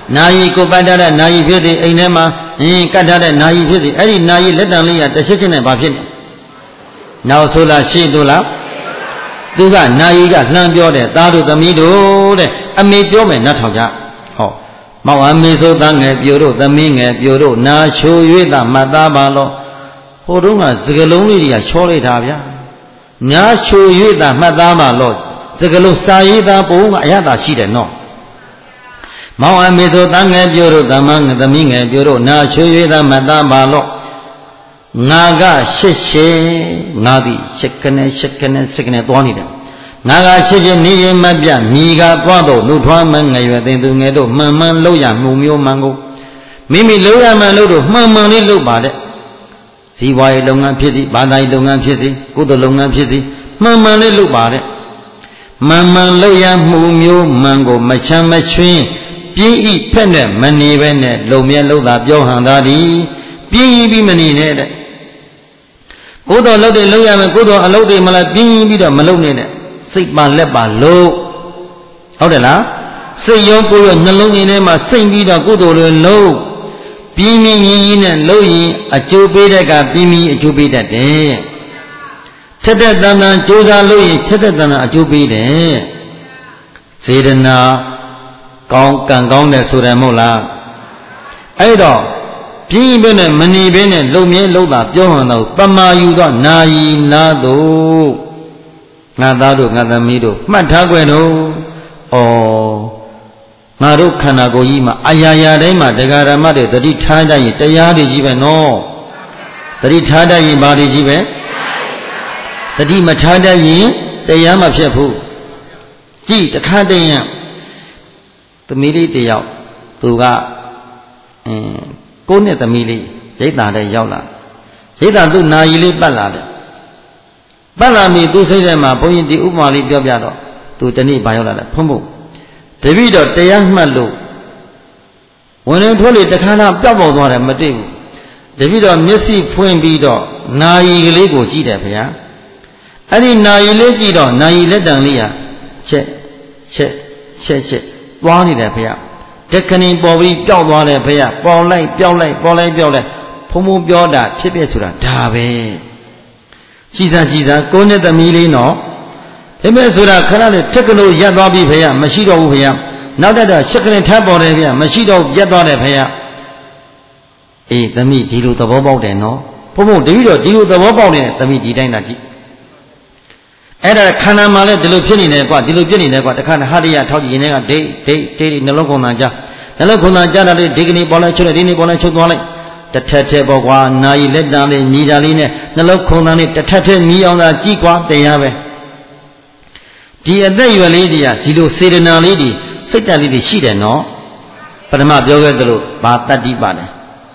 Speaker 1: နာယီကိုပတ်တဲ့နာယီဖြစ်သည်အိမ်ထဲမှာဟင်းကတ်ထားတဲ့နာယီဖြစ်သည်အဲ့ဒီနာယီလက်တံလေးရတစ်ချက်ချင်းနဲ့ဘာဖြစ်လဲနောက်ဆိုလားရှေ့တို့လားသူကနာယီကလှမ်းပြောတယ်သားတို့သမီးတို့တဲ့အမေပြောမယ်နတ်ထောင်ကြဟောမောင်အမေဆိုသားငယ်ပြိုတို့သမီးငယ်ပြိုတို့နာချို၍သာမှတ်သားပါလို့ဟိုတုန်းကစကလုံးလေးတွေကချောလိုက်တာဗျာနာချို၍သာမှတ်သားပါလို့စကလုံးစာရေးသားပုံကအရသာရှိတယ်နော်မောင်အမေဆိုသားငယ်ပြိုတို့သမန်းသမီးငယ်ပြိုတို့နာချို၍သာမှတ်သားပါလို့ငါကရှစ်ရှည်ငါသည်ရှစ်ကနေရှစ်ကနေရှစ်ကနေသွားနေတယ်ငါကရှစ်ရှည်နေရင်မပြမိကသွားတော့လူထွားမငယ်ရွယ်သိသူငယ်တို့မှန်မှန်လုပ်ရမှုမျိုးမှန်ကိုမိမိလုပ်ရမှန်လို့တော့မှန်မှန်လေးလုပ်ပါတဲ့ဇီဝရေးလုပ်ငန်းဖြစ်စီဘာသာရေးလုပ်ငန်းဖြစ်စီကုသိုလ်လုပ်ငန်းဖြစ်စီမှန်မှန်လေးလုပ်ပါတဲ့မှန်မှန်လုပ်ရမှုမျိုးမှန်ကိုမချမ်းမချွင်းပြင်းဤဖက်နဲ့မနေပဲနဲ့လုံမြဲလို့သာပြောဟန်သာသည်ပြင်းဤပြီးမနေနဲ့တဲ့ကိုယ်တော်လုပ်တယ်လုပ်ရမယ်ကိုယ်တော်အလုပ်တွေမလားပြင်းပြီးတော့မလုပ်နဲ့တဲ့စိတ်ပါလက်ပါလို့ဟုတ်တယ်လားစိတ်ရောကိုယ်ရောနှလုံးရင်းထဲမှာစိတ်ပြီးတော့ကိုယ်တော်တွေလုံးပြင်းပြင်းရင်းရင်းနဲ့လုပ်ရင်အကျိုးပေးတဲ့ကပြင်းပြင်းအကျိုးပေးတတ်တယ်ထက်တဲ့တန်တန်ကြိုးစားလို့ရင်ထက်တဲ့တန်တန်အကျိုးပေးတယ်စေတနာကောင်းကံကောင်းတယ်ဆိုတယ်မဟုတ်လားအဲ့တော့ပြင်းပြင်းနဲ့မနေဘဲနဲ့လုံမြဲလုံတာပြောဟန်တော့ပမာယူတော့နာယီနာတို့ငါသားတို့ငါသမီးတို့မှတ်ထားကြွယ်တော့ဩငါတို့ခန္ဓာကိုယ်ကြီးမှာအာရာရာတိုင်းမှာတရားဓမ္မတွေတတိထားတတ်ရင်တရားတွေကြီးပဲနော်တတိထားတတ်ရင်ဘာတွေကြီးပဲတတိမထားတတ်ရင်တရားမဖြစ်ဘူးကြည့်တခါတည်းရသမီးလေးတယောက်သူကအင်းကိုနဲ့သမီးလေးရိတ်တာတဲ့ရောက်လာရိတ်တာသူနာယီလေးပတ်လာတယ်ပတ်လာပြီသူစိတ်ထဲမှာဘုန်းကြီးဒီဥပမာလေးပြောပြတော့သူတနေ့ဘာရောက်လာလဲဖုံးဖို့တပည့်တော်တရားမှတ်လို့ဝင်နေထိုးလေတခါတော့ပျောက်ပေါက်သွားတယ်မတွေ့ဘူးတပည့်တော်မျက်စိဖွင့်ပြီးတော့နာယီကလေးကိုကြည့်တယ်ဗျာအဲ့ဒီနာယီလေးကြည့်တော့နာယီလက်တံလေးဟာချက်ချက်ချက်ချက်သွားနေတယ်ဗျာတက္ကနီပေါ်ပြီးပျောက်သွားတယ်ဖေရပေါ်လိုက်ပျောက်လိုက်ပေါ်လိုက်ပျောက်လိုက်ဖုံဖုံပြောတာဖြစ်ဖြစ်ဆိုတာဒါပဲကြည်စားကြည်စားကိုနဲ့သမီးလေးနော်ဒါပေမဲ့ဆိုတာခဏလေးတက္ကနိုရက်သွားပြီဖေရမရှိတော့ဘူးဖေရနောက်တက်တော့ရှစ်ကလေးထပ်ပေါ်တယ်ဖေရမရှိတော့ရက်သွားတယ်ဖေရအေးသမီးဒီလိုသဘောပေါက်တယ်နော်ဖုံဖုံတပည့်တော်ဒီလိုသဘောပေါက်တယ်သမီးဒီတိုင်းသာကြည့်အဲ့ဒါခန္ဓာမှာလည်းဒီလိုဖြစ်နေတယ်ကွာဒီလိုဖြစ်နေတယ်ကွာတခါဟာရရထောက်ကြည့်ရင်လည်းဒိတ်ဒိတ်ဒိတ်နှလုံးခုန်တန်ကြနှလုံးခုန်တန်ကြတာလေးဒီကနေ့ပေါ်လိုက်ချုပ်လိုက်ဒီနေ့ပေါ်လိုက်ချုပ်သွားလိုက်တစ်ထက်ထဲပေါ့ကွာနာယီလက်တံလေးမြည်တာလေးနဲ့နှလုံးခုန်တန်လေးတစ်ထက်ထဲမြည်အောင်သာကြည့်ကွာတရားပဲဒီအသက်အရွယ်လေးတွေကဒီလိုစေတနာလေးတွေစိတ်ဓာတ်လေးတွေရှိတယ်နော်ပထမပြောခဲ့သလိုဘာတတ္တိပါလဲ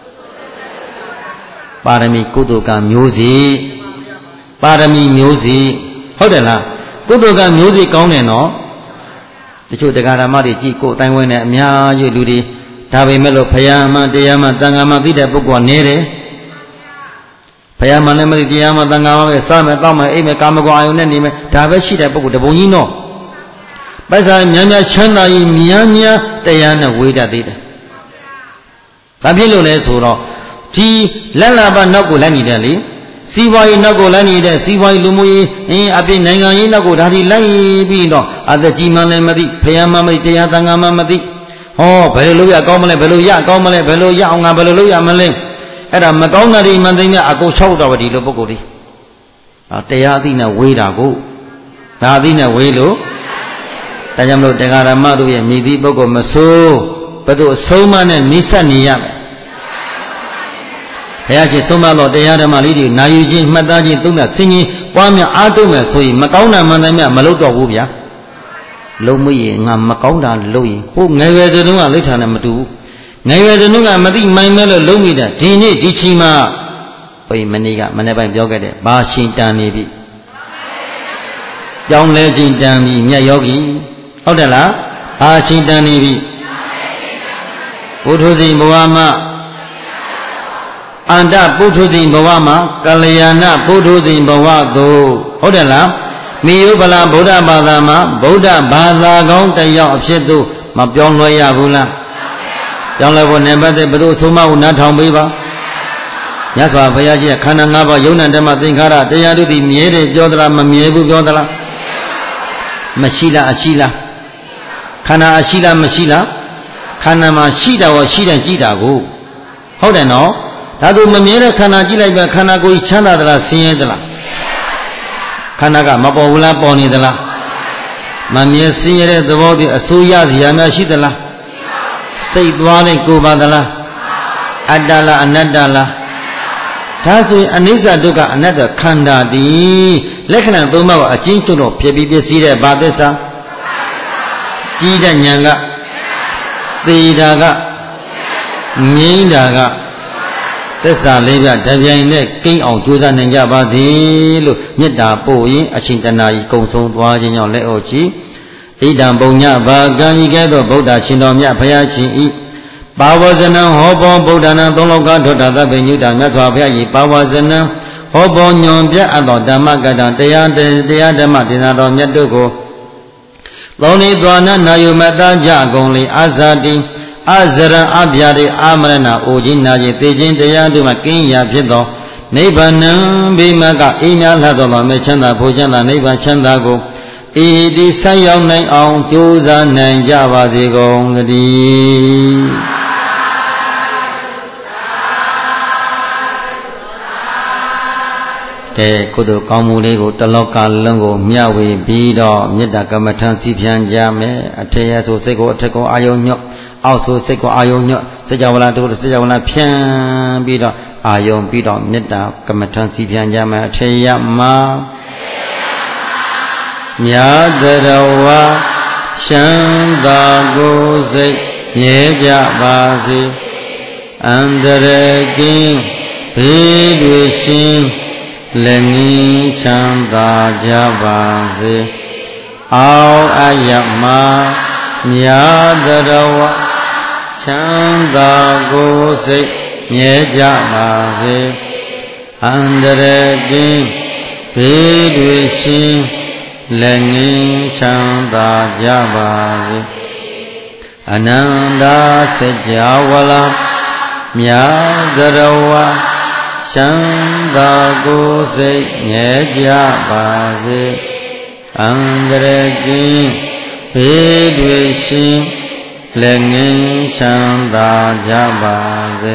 Speaker 1: ပါရမီကုသိုလ်ကမျိုးစီပါရမီမျိုးစီဟုတ်တယ်လားကုသိုလ်ကမျိုးစီကောင်းတယ်နော်တချို့တရားဓမ္မတွေကြည့်ကိုယ်အတိုင်းဝဲနဲ့အများကြီးလူတွေဒါပေမဲ့လို့ဘုရားမှတရားမှသံဃာမှသိတဲ့ပုဂ္ဂိုလ်ကနေတယ်ဘုရားမှလည်းမသိတရားမှသံဃာမှပဲစားမယ်တောက်မယ်အိပ်မယ်ကာမဂုဏ်အာယုန်နဲ့နေမယ်ဒါပဲရှိတဲ့ပုဂ္ဂိုလ်တပုံကြီးနော်ပိုက်ဆံများများချမ်းသာကြီးများများတရားနဲ့ဝေးတတ်သေးတယ်ဘာဖြစ်လို့လဲဆိုတော့ဒီလက်လာပါနောက်ကိုလိုက်နေတယ်လေစီးပွားရေးနောက်ကိုလိုက်နေတဲ့စီးပွားရေးလူမှုရေးအင်းအပြည့်နိုင်ငံရေးနောက်ကိုဒါဒီလိုက်ပြီးတော့အသက်ကြီးမှလည်းမသိဖယားမှမသိတရားသံဃာမှမသိဟောဘယ်လိုလုပ်ရကောင်းမလဲဘယ်လိုရကောင်းမလဲဘယ်လိုရအောင်ငါဘယ်လိုလုပ်ရမလဲအဲ့ဒါမကောင်းတာတွေမှသိမြအကုန်၆တော့ဒီလိုပုဂ္ဂိုလ်တွေတရားအသိနဲ့ဝေးတာကိုဒါအသိနဲ့ဝေးလို့ဒါကြောင့်မလို့တရားဓမ္မတို့ရဲ့မြည်သည့်ပုဂ္ဂိုလ်မဆိုးဘယ်သူအဆုံးမနဲ့နိစ္စနေရမယ်ဘုရားရှင်သုံးပါတော့တရားဓမ္မလေးတွေနာယူခြင်းမှတ်သားခြင်းသုံးသပ်ဆင်ခြင်ပွားများအားထုတ်မယ်ဆိုရင်မကောင်းတာမှန်တယ်မြမလုပ်တော့ဘူးဗျာလုံးမရင်ငါမကောင်းတာလုပ်ရင်ဟိုငယ်ရွယ်တုန်းကလိဋ္ဌာနဲ့မတူဘူးငယ်ရွယ်တုန်းကမသိမိုင်းမဲလို့လုံးမိတာဒီနေ့ဒီချိန်မှာဘုရားမနေ့ကမနေ့ပိုင်းပြောခဲ့တယ်ဘာရှင်တန်နေပြီကြောင်းလဲခြင်းတန်ပြီမြတ်ယောဂီဟုတ်တယ်လားဘာရှင်တန်နေပြီဘုထုဇိဘဝမှာအန္တပုထုဇဉ်ဘဝမှာကလျာဏပုထုဇဉ်ဘဝသို့ဟုတ်တယ်လားမိယုဗလာဗုဒ္ဓဘာသာမှာဗုဒ္ဓဘာသာကောင်းတယောက်အဖြစ်သို့မပြောင်းလဲရဘူးလားကြောင်းလည်းဘောနေပတ်တဲ့ဘုသူအဆုံးမကိုနားထောင်ပေးပါမြတ်စွာဘုရားကြီးခန္ဓာ၅ပါးယုံနာဓမ္မသင်္ခါရတရားတို့ဒီမြဲတယ်ပြောသလားမမြဲဘူးပြောသလားမရှိလားအရှိလားခန္ဓာအရှိလားမရှိလားခန္ဓာမှာရှိတာရောရှိတယ်ကြည့်တာကိုဟုတ်တယ်နော်ဒါသူမမြဲတဲ့ခန္ဓာကြည့်လိုက်ပဲခန္ဓာကိုယ်ချမ်းသာသလားဆင်းရဲသလားခန္ဓာကမပေါ်ဘူးလားပေါ်နေသလားမမြဲဆင်းရဲတဲ့သဘောတည်းအစိုးရစရာများရှိသလားစိတ်သွားလိုက်ကိုပါသလားအတ္တလားအနတ္တလားဒါဆိုရင်အနိစ္စဒုက္ခအနတ္တခန္ဓာတည်လက္ခဏာသုံးပါးကိုအချင်းကျွတ်တော့ဖြစ်ပြီးပြည့်စည်တဲ့ဘာသစ္စာကြီးတဲ့ဉာဏ်ကသေတာကငြိမ်းတာကသစ္စာလေးပြတပြိုင်နဲ့ကိန်းအောင်ကြိုးစားနိုင်ကြပါစေလို့မေတ္တာပို့ရင်အချိန်တနာကြီးကုံဆုံးသွားခြင်းကြောင့်လက်ဩချီဣဒံပုံညဘာကံဤကဲ့သို့ဗုဒ္ဓရှင်တော်မြတ်ဘုရားရှင်ဤပါဝဇနံဟောပေါ်ဗုဒ္ဓနာသုံးလောကထွတ်တာသဗ္ဗညုတမြတ်စွာဘုရားဤပါဝဇနံဟောပေါ်ညွန်ပြအပ်သောဓမ္မကတံတရားတရားဓမ္မဒေသနာတော်မြတ်တို့ကိုသုံးလေးသွားနာနာယုမတကြကုန်လေအာဇာတိအဇရံအဗျာတိအာမရဏအိုခြင်းနာခြင်းသိခြင်းတရားတို့မှာကင်းရာဖြစ်သောနိဗ္ဗာန်ဘိမကအိများလှသောသောမေချမ်းသာဘုချမ်းသာနိဗ္ဗာန်ချမ်းသာကိုဤတိဆက်ရောက်နိုင်အောင်ကြိုးစားနိုင်ကြပါစေကုန်သတည်းကဲကုသိုလ်ကောင်းမှုလေးကိုတလောကလုံးကိုမျှဝေပြီးတော့မေတ္တာကမ္မထံစီပြန်ကြမယ်အထေရဆိုစိတ်ကိုအထက်ကိုအာယုံညွတ်အောက်ဆိုစိတ်ကိုအာယုံညွတ်စကြဝဠာတို့စကြဝဠာဖြန်းပြီးတော့အာယုံပြီးတော့မေတ္တာကမ္မထံစီပြန်ကြမယ်အထေရမှာညာတရဝရှမ်းသာကိုစိတ်မြဲကြပါစေအန္တရာယ်ကင်းဘေးတွေရှင်လည်းငြိမ်းချမ်းသာကြပါစေအောက်အယမမြတ်တရဝချမ်းသာကိုစိတ်မြဲကြပါစေအန္တရာယ်ကင်းဘေးတွေရှင်လည်းငြိမ်းချမ်းသာကြပါစေအနန္တစကြဝဠာမြတ်တရဝချမ်းသာကိုစိတ်မြဲကြပါစေအန္တရာယ်ကင်းဘေးတွေရှင်လည်းငြိမ်းချမ်းသာကြပါစေ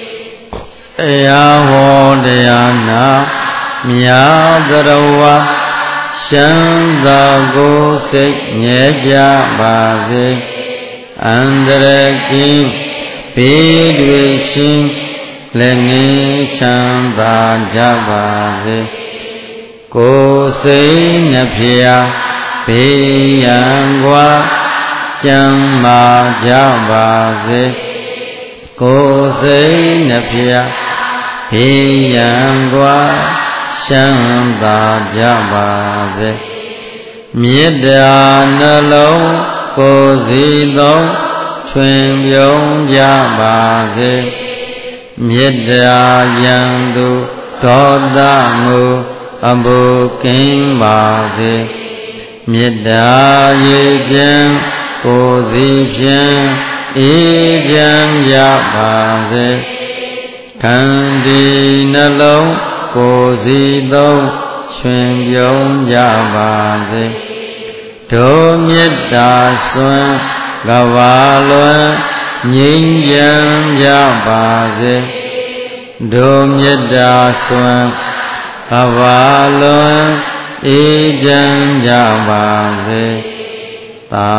Speaker 1: တရားဟောတရားနာမြတ်တရဝချမ်းသာကိုစိတ်မြဲကြပါစေအန္တရာယ်ကင်းဘေးတွေရှင်လည်းငြိမ်းချမ်းသာကြပါစေကိုယ်စိတ်နှဖျားဘေးရန်ကွာကျမ်းမာကြပါစေကိုယ်စိတ်နှဖျားဘေးရန်ကွာချမ်းသာကြပါစေမေတ္တာနှလုံးကိုယ်စီသုံးချွင်ပြုံးကြပါစေမေတ္တာယံသူဒေါသမှုအမှုကင်းပါစေမေတ္တာရေချမ်းကိုယ်စီဖြင့်အေးချမ်းကြပါစေခန္တီနှလုံးကိုယ်စီသုံးချွင်ပြုံးကြပါစေဒုမေတ္တာစွမ်းကဘာလွန်ငြိမ်းချမ်းကြပါစေဒုမေတ္တာစွမ်းကဘာလွန်အေးချမ်းကြပါစေသာ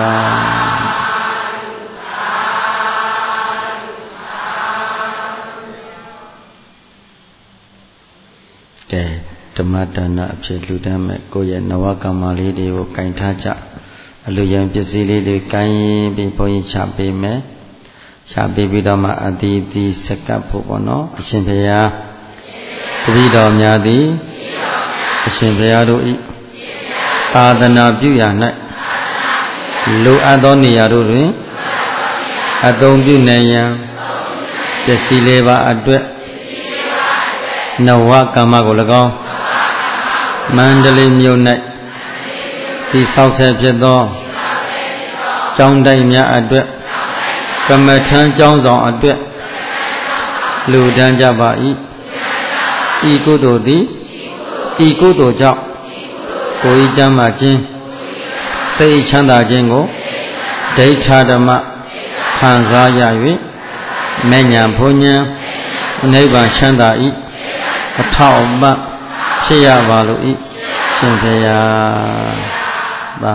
Speaker 1: ကဲဓမ္မဒါနအဖြစ်လူတန်းမဲ့ကိုယ့်ရဲ့နဝကမ္မလေးတွေကိုကင်ထားကြအလူရန်ပစ္စည်းလေးတွေကင်ပြီးဘုန်းကြီးချပေးမယ်ချပေးပြီးတော့မှအတီးတီးစကပ်ဖို့ပေါ့နော်အရှင်ဘုရားတပည့်တော်များသည်အရှင်ဘုရားတို့ဤသာသနာပြုရာ၌လိုအပ်သောနေရာတို့တွင်အသုံးပြုနိုင်ရန်ပစ္စည်းလေးပါအတွက်နဝကမ္မကို၎င်းမန္တလေးမြို့၌ဒီဆောက်ဆဲဖြစ်သောကျောင်းတိုက်များအတွက်က Kamatan Jong Zong Adwet Ludan Jabai Ikudo Di Ikudo Jao Koi Jama Jin Sei Chanda Jingo Dei Chadama Panza Yawi Menya Punya Neighbor Chanda I Atao Ma Chia Balu I Simpea Ba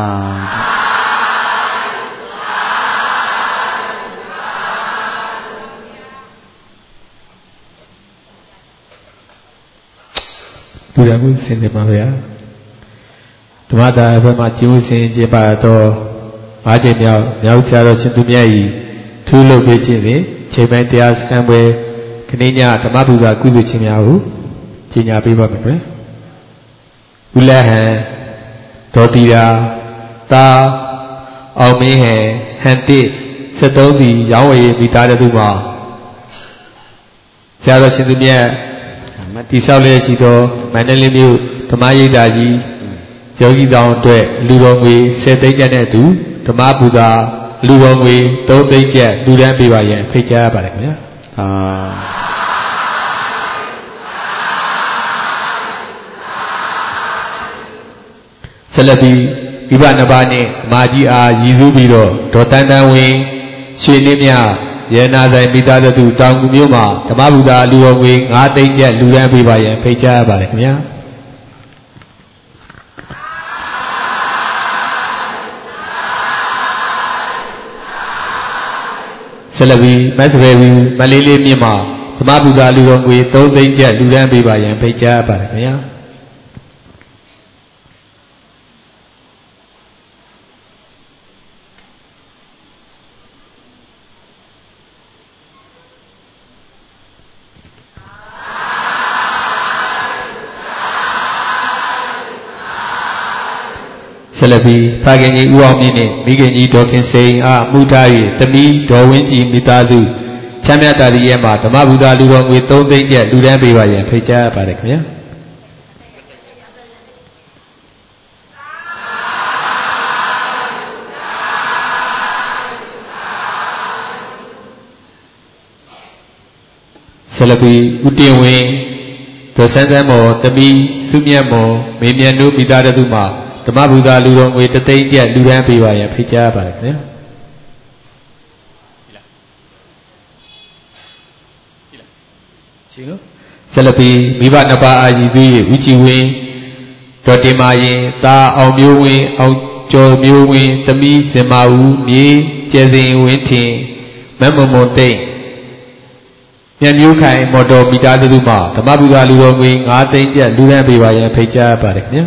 Speaker 2: Budamu sende mavya. Tumada evama jiu sen jeba to aje miao miao tiaro sintumyai tulo bejine chemai tias kamwe keninya tamabuza kuzu chimyahu chinya pipa mekwe. Ulahan dotira ta aumehe hante setausi yawe mitare duma. Tiaro sintumyai Di sao le si do Mandalay Miu Thamayi Da Ji Yogi Dawng Atwet Luတော်ငွေtenသိန်းကျပ်နဲ့အတူဓမ္မပူဇာလူတော်ငွေthreeသိန်းကျပ်လူတန်းပေးပါရန်ဖိတ်ကြားရပါတယ်ခင်ဗျာအာဆက်လက်ပြီးမိဘနှစ်ပါးနဲ့အမကြီးအားရည်စူးပြီးတော့ဒေါ်တန်းတန်းဝင်းရှင်နှင်းမြရဲနာဆိုင်မိသားစုတောင်ကူမျိုးမှာဓမ္မဗုဒ္ဓလူတော်ငွေfiveသိန်းကျပ်လူရန်ပေးပါရန်ဖိတ်ကြားရပါတယ်ခင်ဗျာဆက်လက်ပြီးမတ်စပယ်ဝီမလေးလေးမြင့်မှာဓမ္မဗုဒ္ဓလူတော်ငွေthreeသိန်းကျပ်လူရန်ပေးပါရန်ဖိတ်ကြားရပါတယ်ခင်ဗျာဆက်လက်ပြီးဖခင်ကြီးဦးအောင်မြင့်နဲ့မိခင်ကြီးဒေါ်ခင်စိန်အားမှုထား၍တမီးဒေါ်ဝင်းကြည်မိသားစုချမ်းမြတ်တာရီရဲ့မှာဓမ္မဗုဒ္ဓလူတော်ငွေthreeသိန်းကျပ်လူတန်းပေးပါရန်ဖိတ်ကြားရပါတယ်ခင်ဗျာဆက်လက်ပြီးဦးတင်ဝင်းဒေါ်ဆန်းဆန်းမော်တမီးစုမြတ်မော်မေမြတ်တို့မိသားစုမှာဓမ္မဗုဒ္ဓလူတော်ငွေoneသိန်းကျပ်လူတန်းပေးပါရန်ဖိတ်ကြားရပါတယ်ခင်ဗျာရှိလို့ဆက်လက်ပြီးမိဘနှစ်ပါးအာရည်သွေးဦးကြည်ဝင်းဒေါ်တင်မာရင်သားအောင်မျိုးဝင်းအောင်ကျော်မျိုးဝင်းသမီးစင်မာဦးမြေကျဲစင်ဝင်းထင်မမမွန်တိတ်မြတ်မျိုးခိုင်မော်တော်မိသားစုမှာဓမ္မဗုဒ္ဓလူတော်ငွေfiveသိန်းကျပ်လူတန်းပေးပါရန်ဖိတ်ကြားရပါတယ်ခင်ဗျာ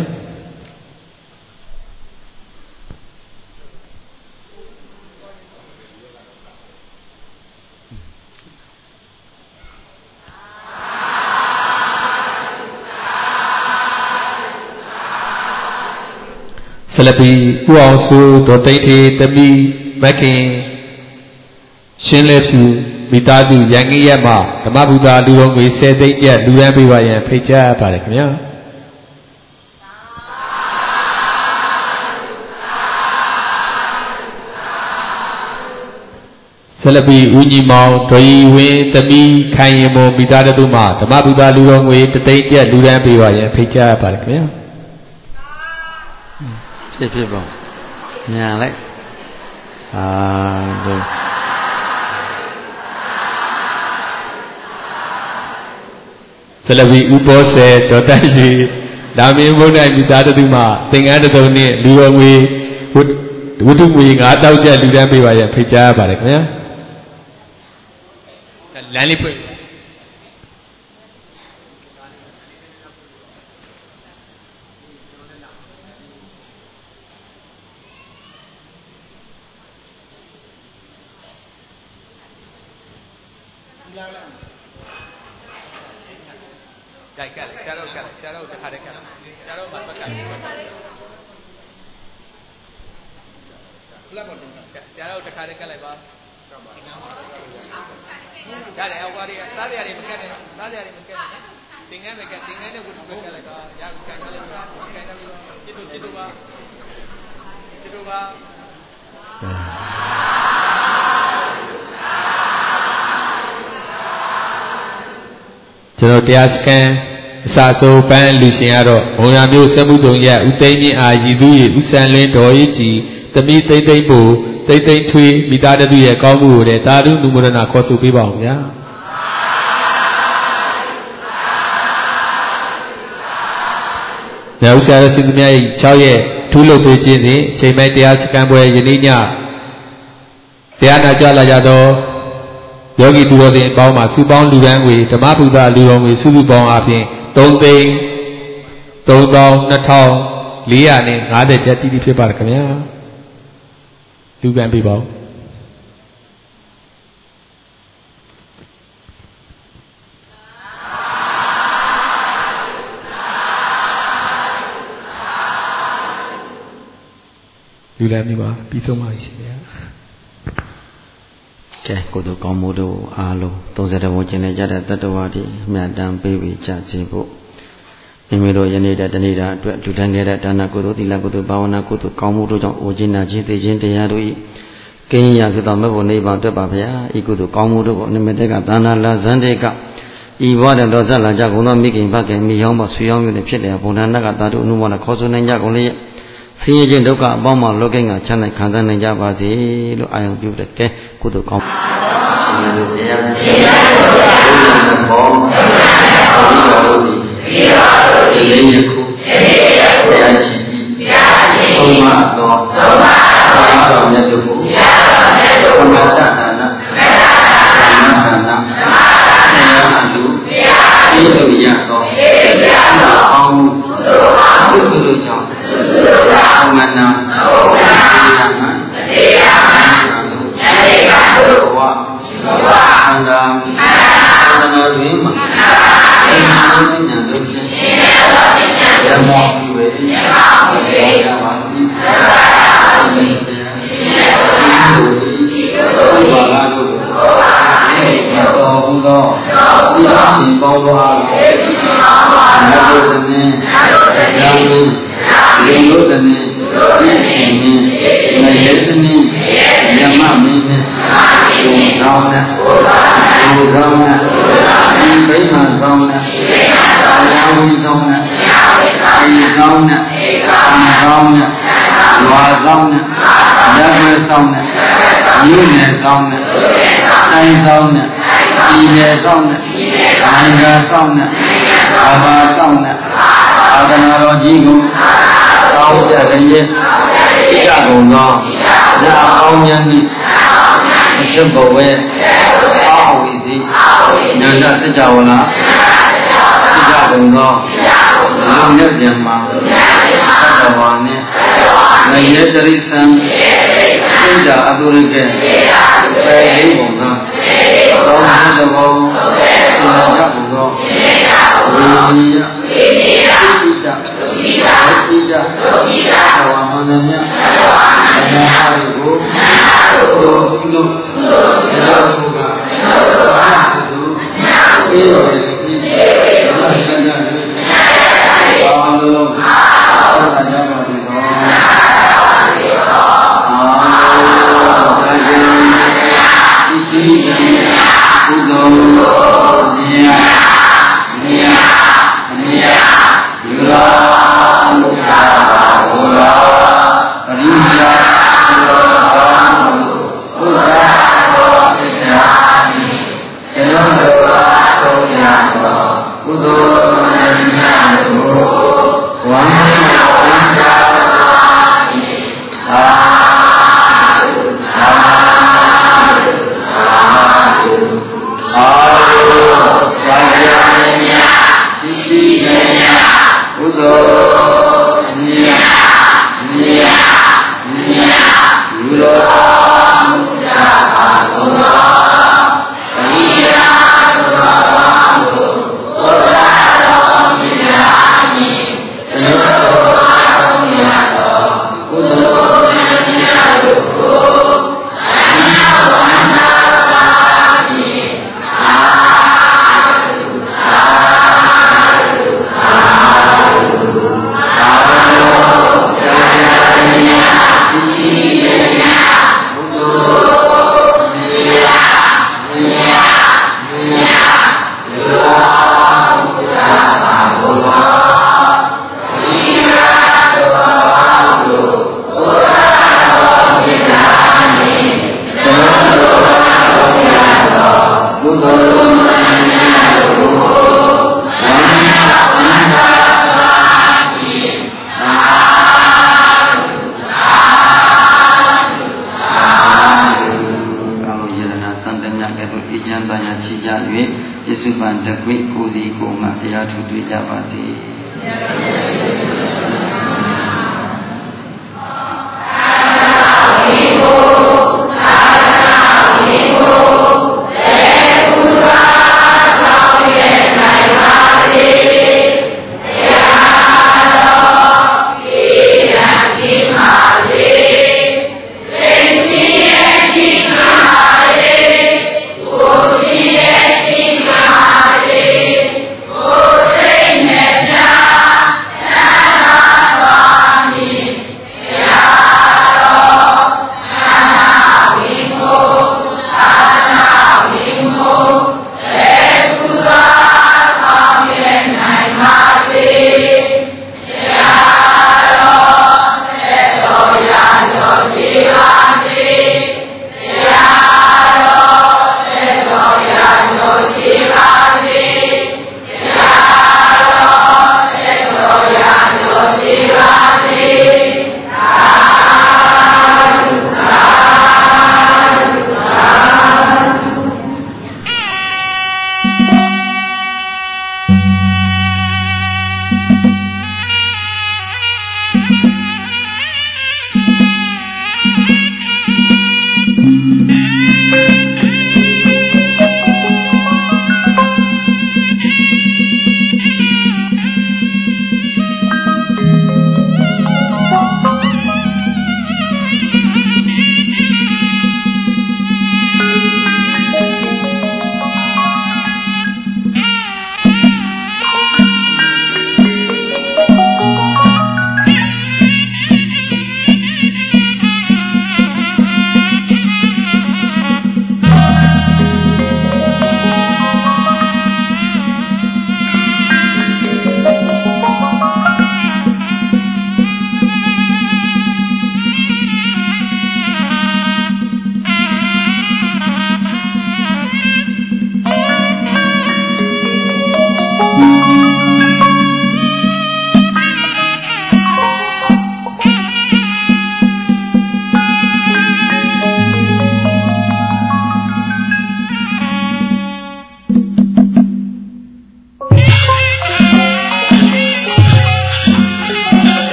Speaker 2: ဆက်လက်ပြီးဦးအောင်စိုးဒေါ်သိန်းထေသမီးမခင်ရှင်းလက်ဖြူမိသားစုရန်ကြီးရက်မှာဓမ္မဗုဒ္ဓလူတော်ငွေtenသိန်းကျပ်လူရန်ပေးပါရန်ဖိတ်ကြားရပါတယ်ခင်ဗျာဆက်လက်ပြီးဦးညီမောင်ဒေါ်ရီဝင်းသမီးခိုင်ရင်မောမိသားစုမှာဓမ္မဗုဒ္ဓလူတော်ငွေoneသိန်းကျပ်လူရန်ပေးပါရန်ဖိတ်ကြားရပါတယ်ခင်ဗျာ
Speaker 1: ဖြစ်ဖြစ်ပေါ့ညာလိုက်အာတို့
Speaker 2: ဆက်လက်ပြီးဥပောဆယ်ဒေါ်တရှိဒါမင်းဘုရားမိသားစုမှာသင်္ကန်းတစ်စုံနဲ့လူတော်ငွေဝတ္ထုငွေfiveတောက်ကျပ်လူတန်းပေးပါရဖိတ်ကြားရပါတယ်ခင်ဗျာလမ်းလေးဖွင့်ကြိုက်ကလည်းကျတော့ကလည်းကျတော့တစ်ခါတည်းကလည်းကျတော့မှပတ်ကလည်းဘလက်ပေါ်တင်ကျတော့တစ်ခါတည်းကလည်းပါရတယ်အောက်ပါးတွေကသားတွေတွေမကက်နဲ့သားတွေတွေမကက်နဲ့သင်္ကန်းပဲကက်သင်္ကန်းနဲ့ဝတ္ထုပဲကက်လိုက်ပါရပြီကန်တယ်ကန်တယ်ပြီးတော့ချစ်တို့ချစ်တို့ပါချစ်တို့ပါကျွန်တော်တရားစခန်းအစာဆုံးပန်းလူရှင်ကတော့မုံရမျိုးစက်မှုစုံရဲ့ဦးသိန်းမြင့်အားရည်သူရဲ့ဦးစံလင်းတော်ရေးကြီးသမီးသိမ့်သိမ့်ဖို့သိမ့်သိမ့်ထွေးမိသားတသူရဲ့ကောင်းမှုကိုလည်းသာဓုနုမရဏခေါ်ဆိုပေးပါအောင်ဗျာနောက်ဆရာတော်စင်သူမြတ်၆ရက်ထူးလုပ်ပေးခြင်းစဉ်ချိန်မဲ့တရားစခန်းပွဲယနေ့ညတရားနာကြလာကြသောယောဂီသူတော်စင်အပေါင်းမှာစုပေါင်းလူပန်းငွေဓမ္မပူဇာလူတော်ငွေစုစုပေါင်းအပြင်သုံးသိန်းသုံးသောင်းနှစ်ထောင်လေးရာနဲ့ငါးဆယ်ကျပ်တိတိဖြစ်ပါတယ်ခင်ဗျာလူပန်းပြပါဦးလူလည်းမြပါပြီးဆုံးပါရှင်ဗျာ
Speaker 1: ကဲကိုတို့ကောင်းမှုတို့အားလုံးသုံးဆယ်တဝန်းကျင်နေကြတဲ့တတ္တဝါတွေအမြတ်တမ်းပေးပြီးကြခြင်းဖို့မိမိတို့ယနေ့တနေ့တာအတွက်လူတိုင်းခဲ့တဲ့ဒါနကုသိုလ်သီလကုသိုလ်ဘာဝနာကုသိုလ်ကောင်းမှုတို့ကြောင့်အိုခြင်းနာခြင်းသိခြင်းတရားတို့၏ကင်းရာဖြစ်သောမဲ့ဖို့နိဗ္ဗာန်တွေ့ပါဗျာဤကုသိုလ်ကောင်းမှုတို့ကိုအနိမတေကသာနာလာဇန်တေကဤဘဝတဲ့လောဇလာကြကုန်သောမိခင်ဖခင်မိဟောင်းမဆွေဟောင်းမျိုးနဲ့ဖြစ်တယ်ဘုံဒါနကသာတို့အနုမောဒခေါ်ဆိုနိုင်ကြကုန်လေဆင်းရဲခြင်းဒုက္ခအပေါင်းမှာလောကင်းကချမ်းသာခံစားနိုင်ကြပါစေလို့အာရုံပြုတဲ့ကဲကုသိုလ်ကောင်းရှင်တို့တရားရှင်တို့တရားဘုရားတော်ဒီတော်တို့ဒီဒီယခုတရားရှိတရားရှိသုံးပါတော်သုံးပါတော်တော်မြတ်တို့ကိုတရားတော်မြတ်တို့ကိုမတ္တနာနာမတ္တနာနာတရားလူတရားဤတို့ရတော်ဤတို့ရတော်အောင်းကုသိုလ်ကောင်းကုသိုလ်ကြောင့်ကုသိုလ်ကြောင့်မနာဘုရားမတရားမှဉာဏ်လေးပါတို့ဘဝဘဝအန္တရာသန္တာတွင်မှာအိမ်မှာဉာဏ်တို့ဖြင့်ဓမ္မောပြုဝေဓမ္မောပြုဝေဓမ္မောပြုဝေဓမ္မောပြုဝေဒီတို့ဘာလာတို့တော်ဘုသောဒီအရှင်ပေါင်းသောအားဖြင့်နတ်တို့တည်းနတ်တို့တည်းလူတို့တည်းလူတို့တည်းမယေတနီယမမင်းနဲ့ဘုသောနဲ့ဘုသောနဲ့ဒီဗိမာန်သောနဲ့ယာဝီသောနဲ့ဒီသောနဲ့ဒီသောနဲ့ဝါသောနဲ့ရဟန်းသောနဲ့မြို့နယ်သောနဲ့တိုင်းသောနဲ့ပြည်နယ်သောနဲ့နိုင်ငံသောနဲ့ဘာသာသောနဲ့အာသနာတော်ကြီးကိုကောင်းကြရဲ့ဣဒကုန်သောညာအောင်ဉာဏ်နှင့်အရှင်ဘဝေအာဝိစီဉာဏ်စကြဝဠာဣဒကုန်သောလူမြတ်ပြန်မှာသတ္တဝါနှင့်ငရေတရိသံသင်္ကြအတုရကေပေဟိဘုံသာသောသတ္တဝါသောသတ္တဝါဝိနိယဝိနိယဣဒဣဒဣဒသဝမနမြသဝမနမြကိုကိုကုလို့သောဘုရားသောဘုရားဧဝံတိဧဝံတိဘာလို့အာသာကြပါဒီသောအာသာကြပါဒီ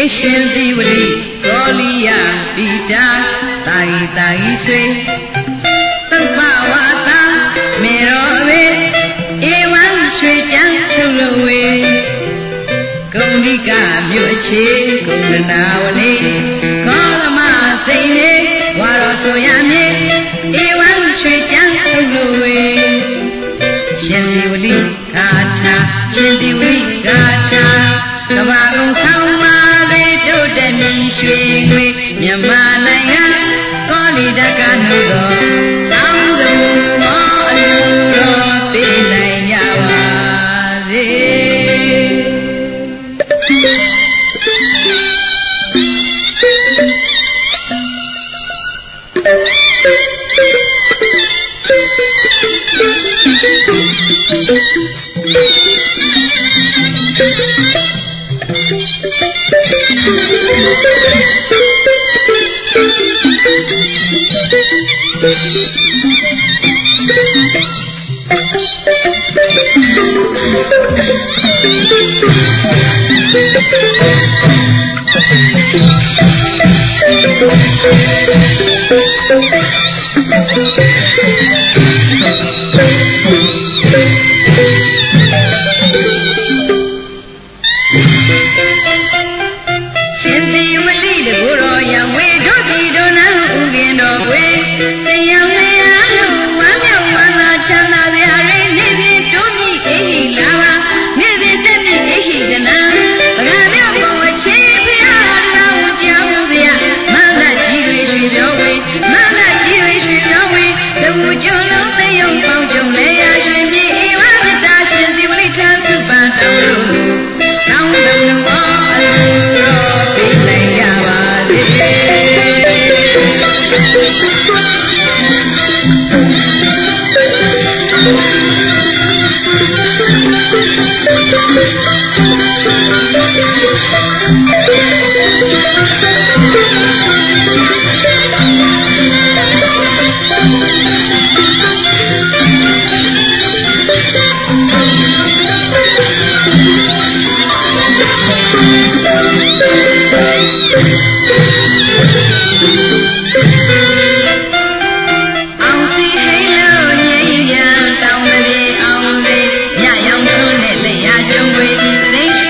Speaker 3: ရှင်သီဝလိကောလီယပိတာတာဂိတာဂိဆွေသုပ္ပဝါသာမေရောဝေဧဝံရွှေကြံထုတ်လို့ဝေဂုံဒီကမြို့အခြေဂုံနာဝနေကောလမစိန်နေဝါရောဆိုရမည်ဧဝံရွှေကြံထုတ်လို့ဝေရှင်သီဝလိဂါထာရှင်သီဝလိဂါထာကဘာကုံဆောင်ပါသေးတို့တမီရွှေငွေမြန်မာနိုင်ငံကောလီတကနုသောတောင်းသူမောအလူတော်ပေးနိုင်ကြပါစေရှင်သီဝလိတကူတော်ရံဝေတို့ပြည်တို့နံဥကင်တော်ဝေတရားမယားလို့ဝမ်းမြောက်ဝမ်းသာချမ်းသာကြရည်နေပြီတို့မြည်အိဟိလာပါနေပြီတက်မြည်အိဟိတနံပကံမြောက်ဘဝချေဖျားလောင်းကြောင်းဗျာမလကြီးတွေရွှေပြောဝေမလကြီးတွေရွှေပြောဝေသူကျွလုံးသိယုံပေါင်းကြုံလဲရရွှေမြေဧဝဝိတာရှင်သီဝလိထံသူပန်တောင်းလို့တောင်းတော်ဘောအလူတော်ပေးနိုင်ကြပါစေအောင်စီဟိလို့ငြိမ်းရန်တောင်းတည်းအောင်စေညရောင်ထုံးနဲ့လက်ရကျုံဝေသိ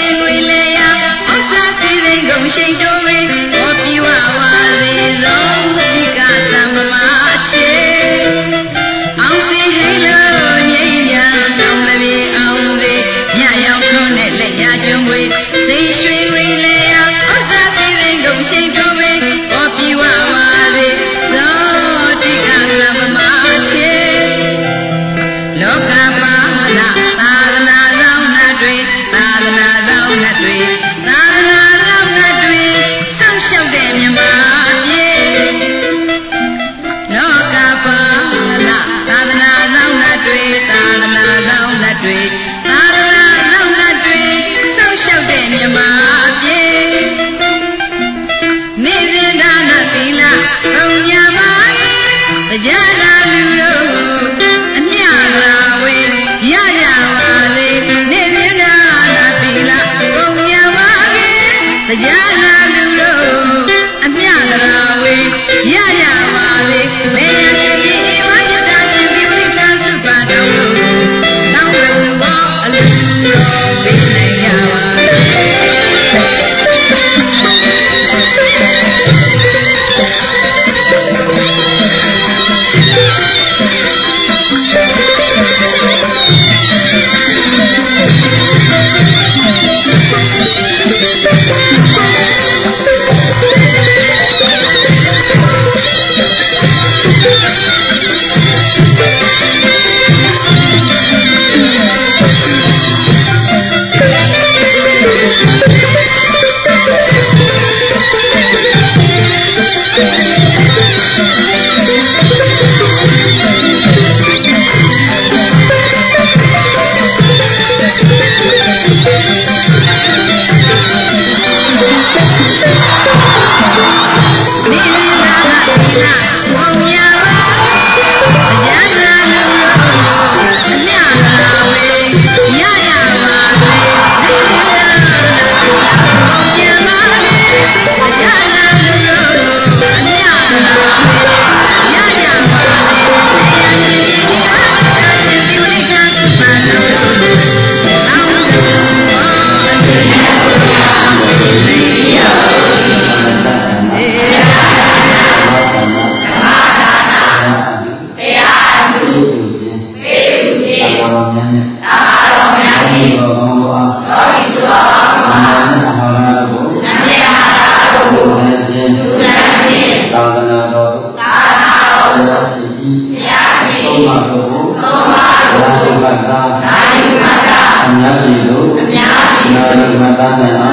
Speaker 1: Mata Anyajilu Nari Mata Naya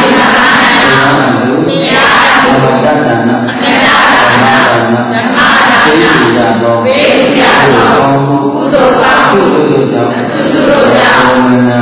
Speaker 1: Nari Amadadana Amadana Seyado Kudokamu Kudokamu Kudokamu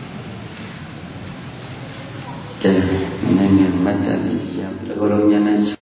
Speaker 1: Jadi, ini macam ni, ya, kalau yang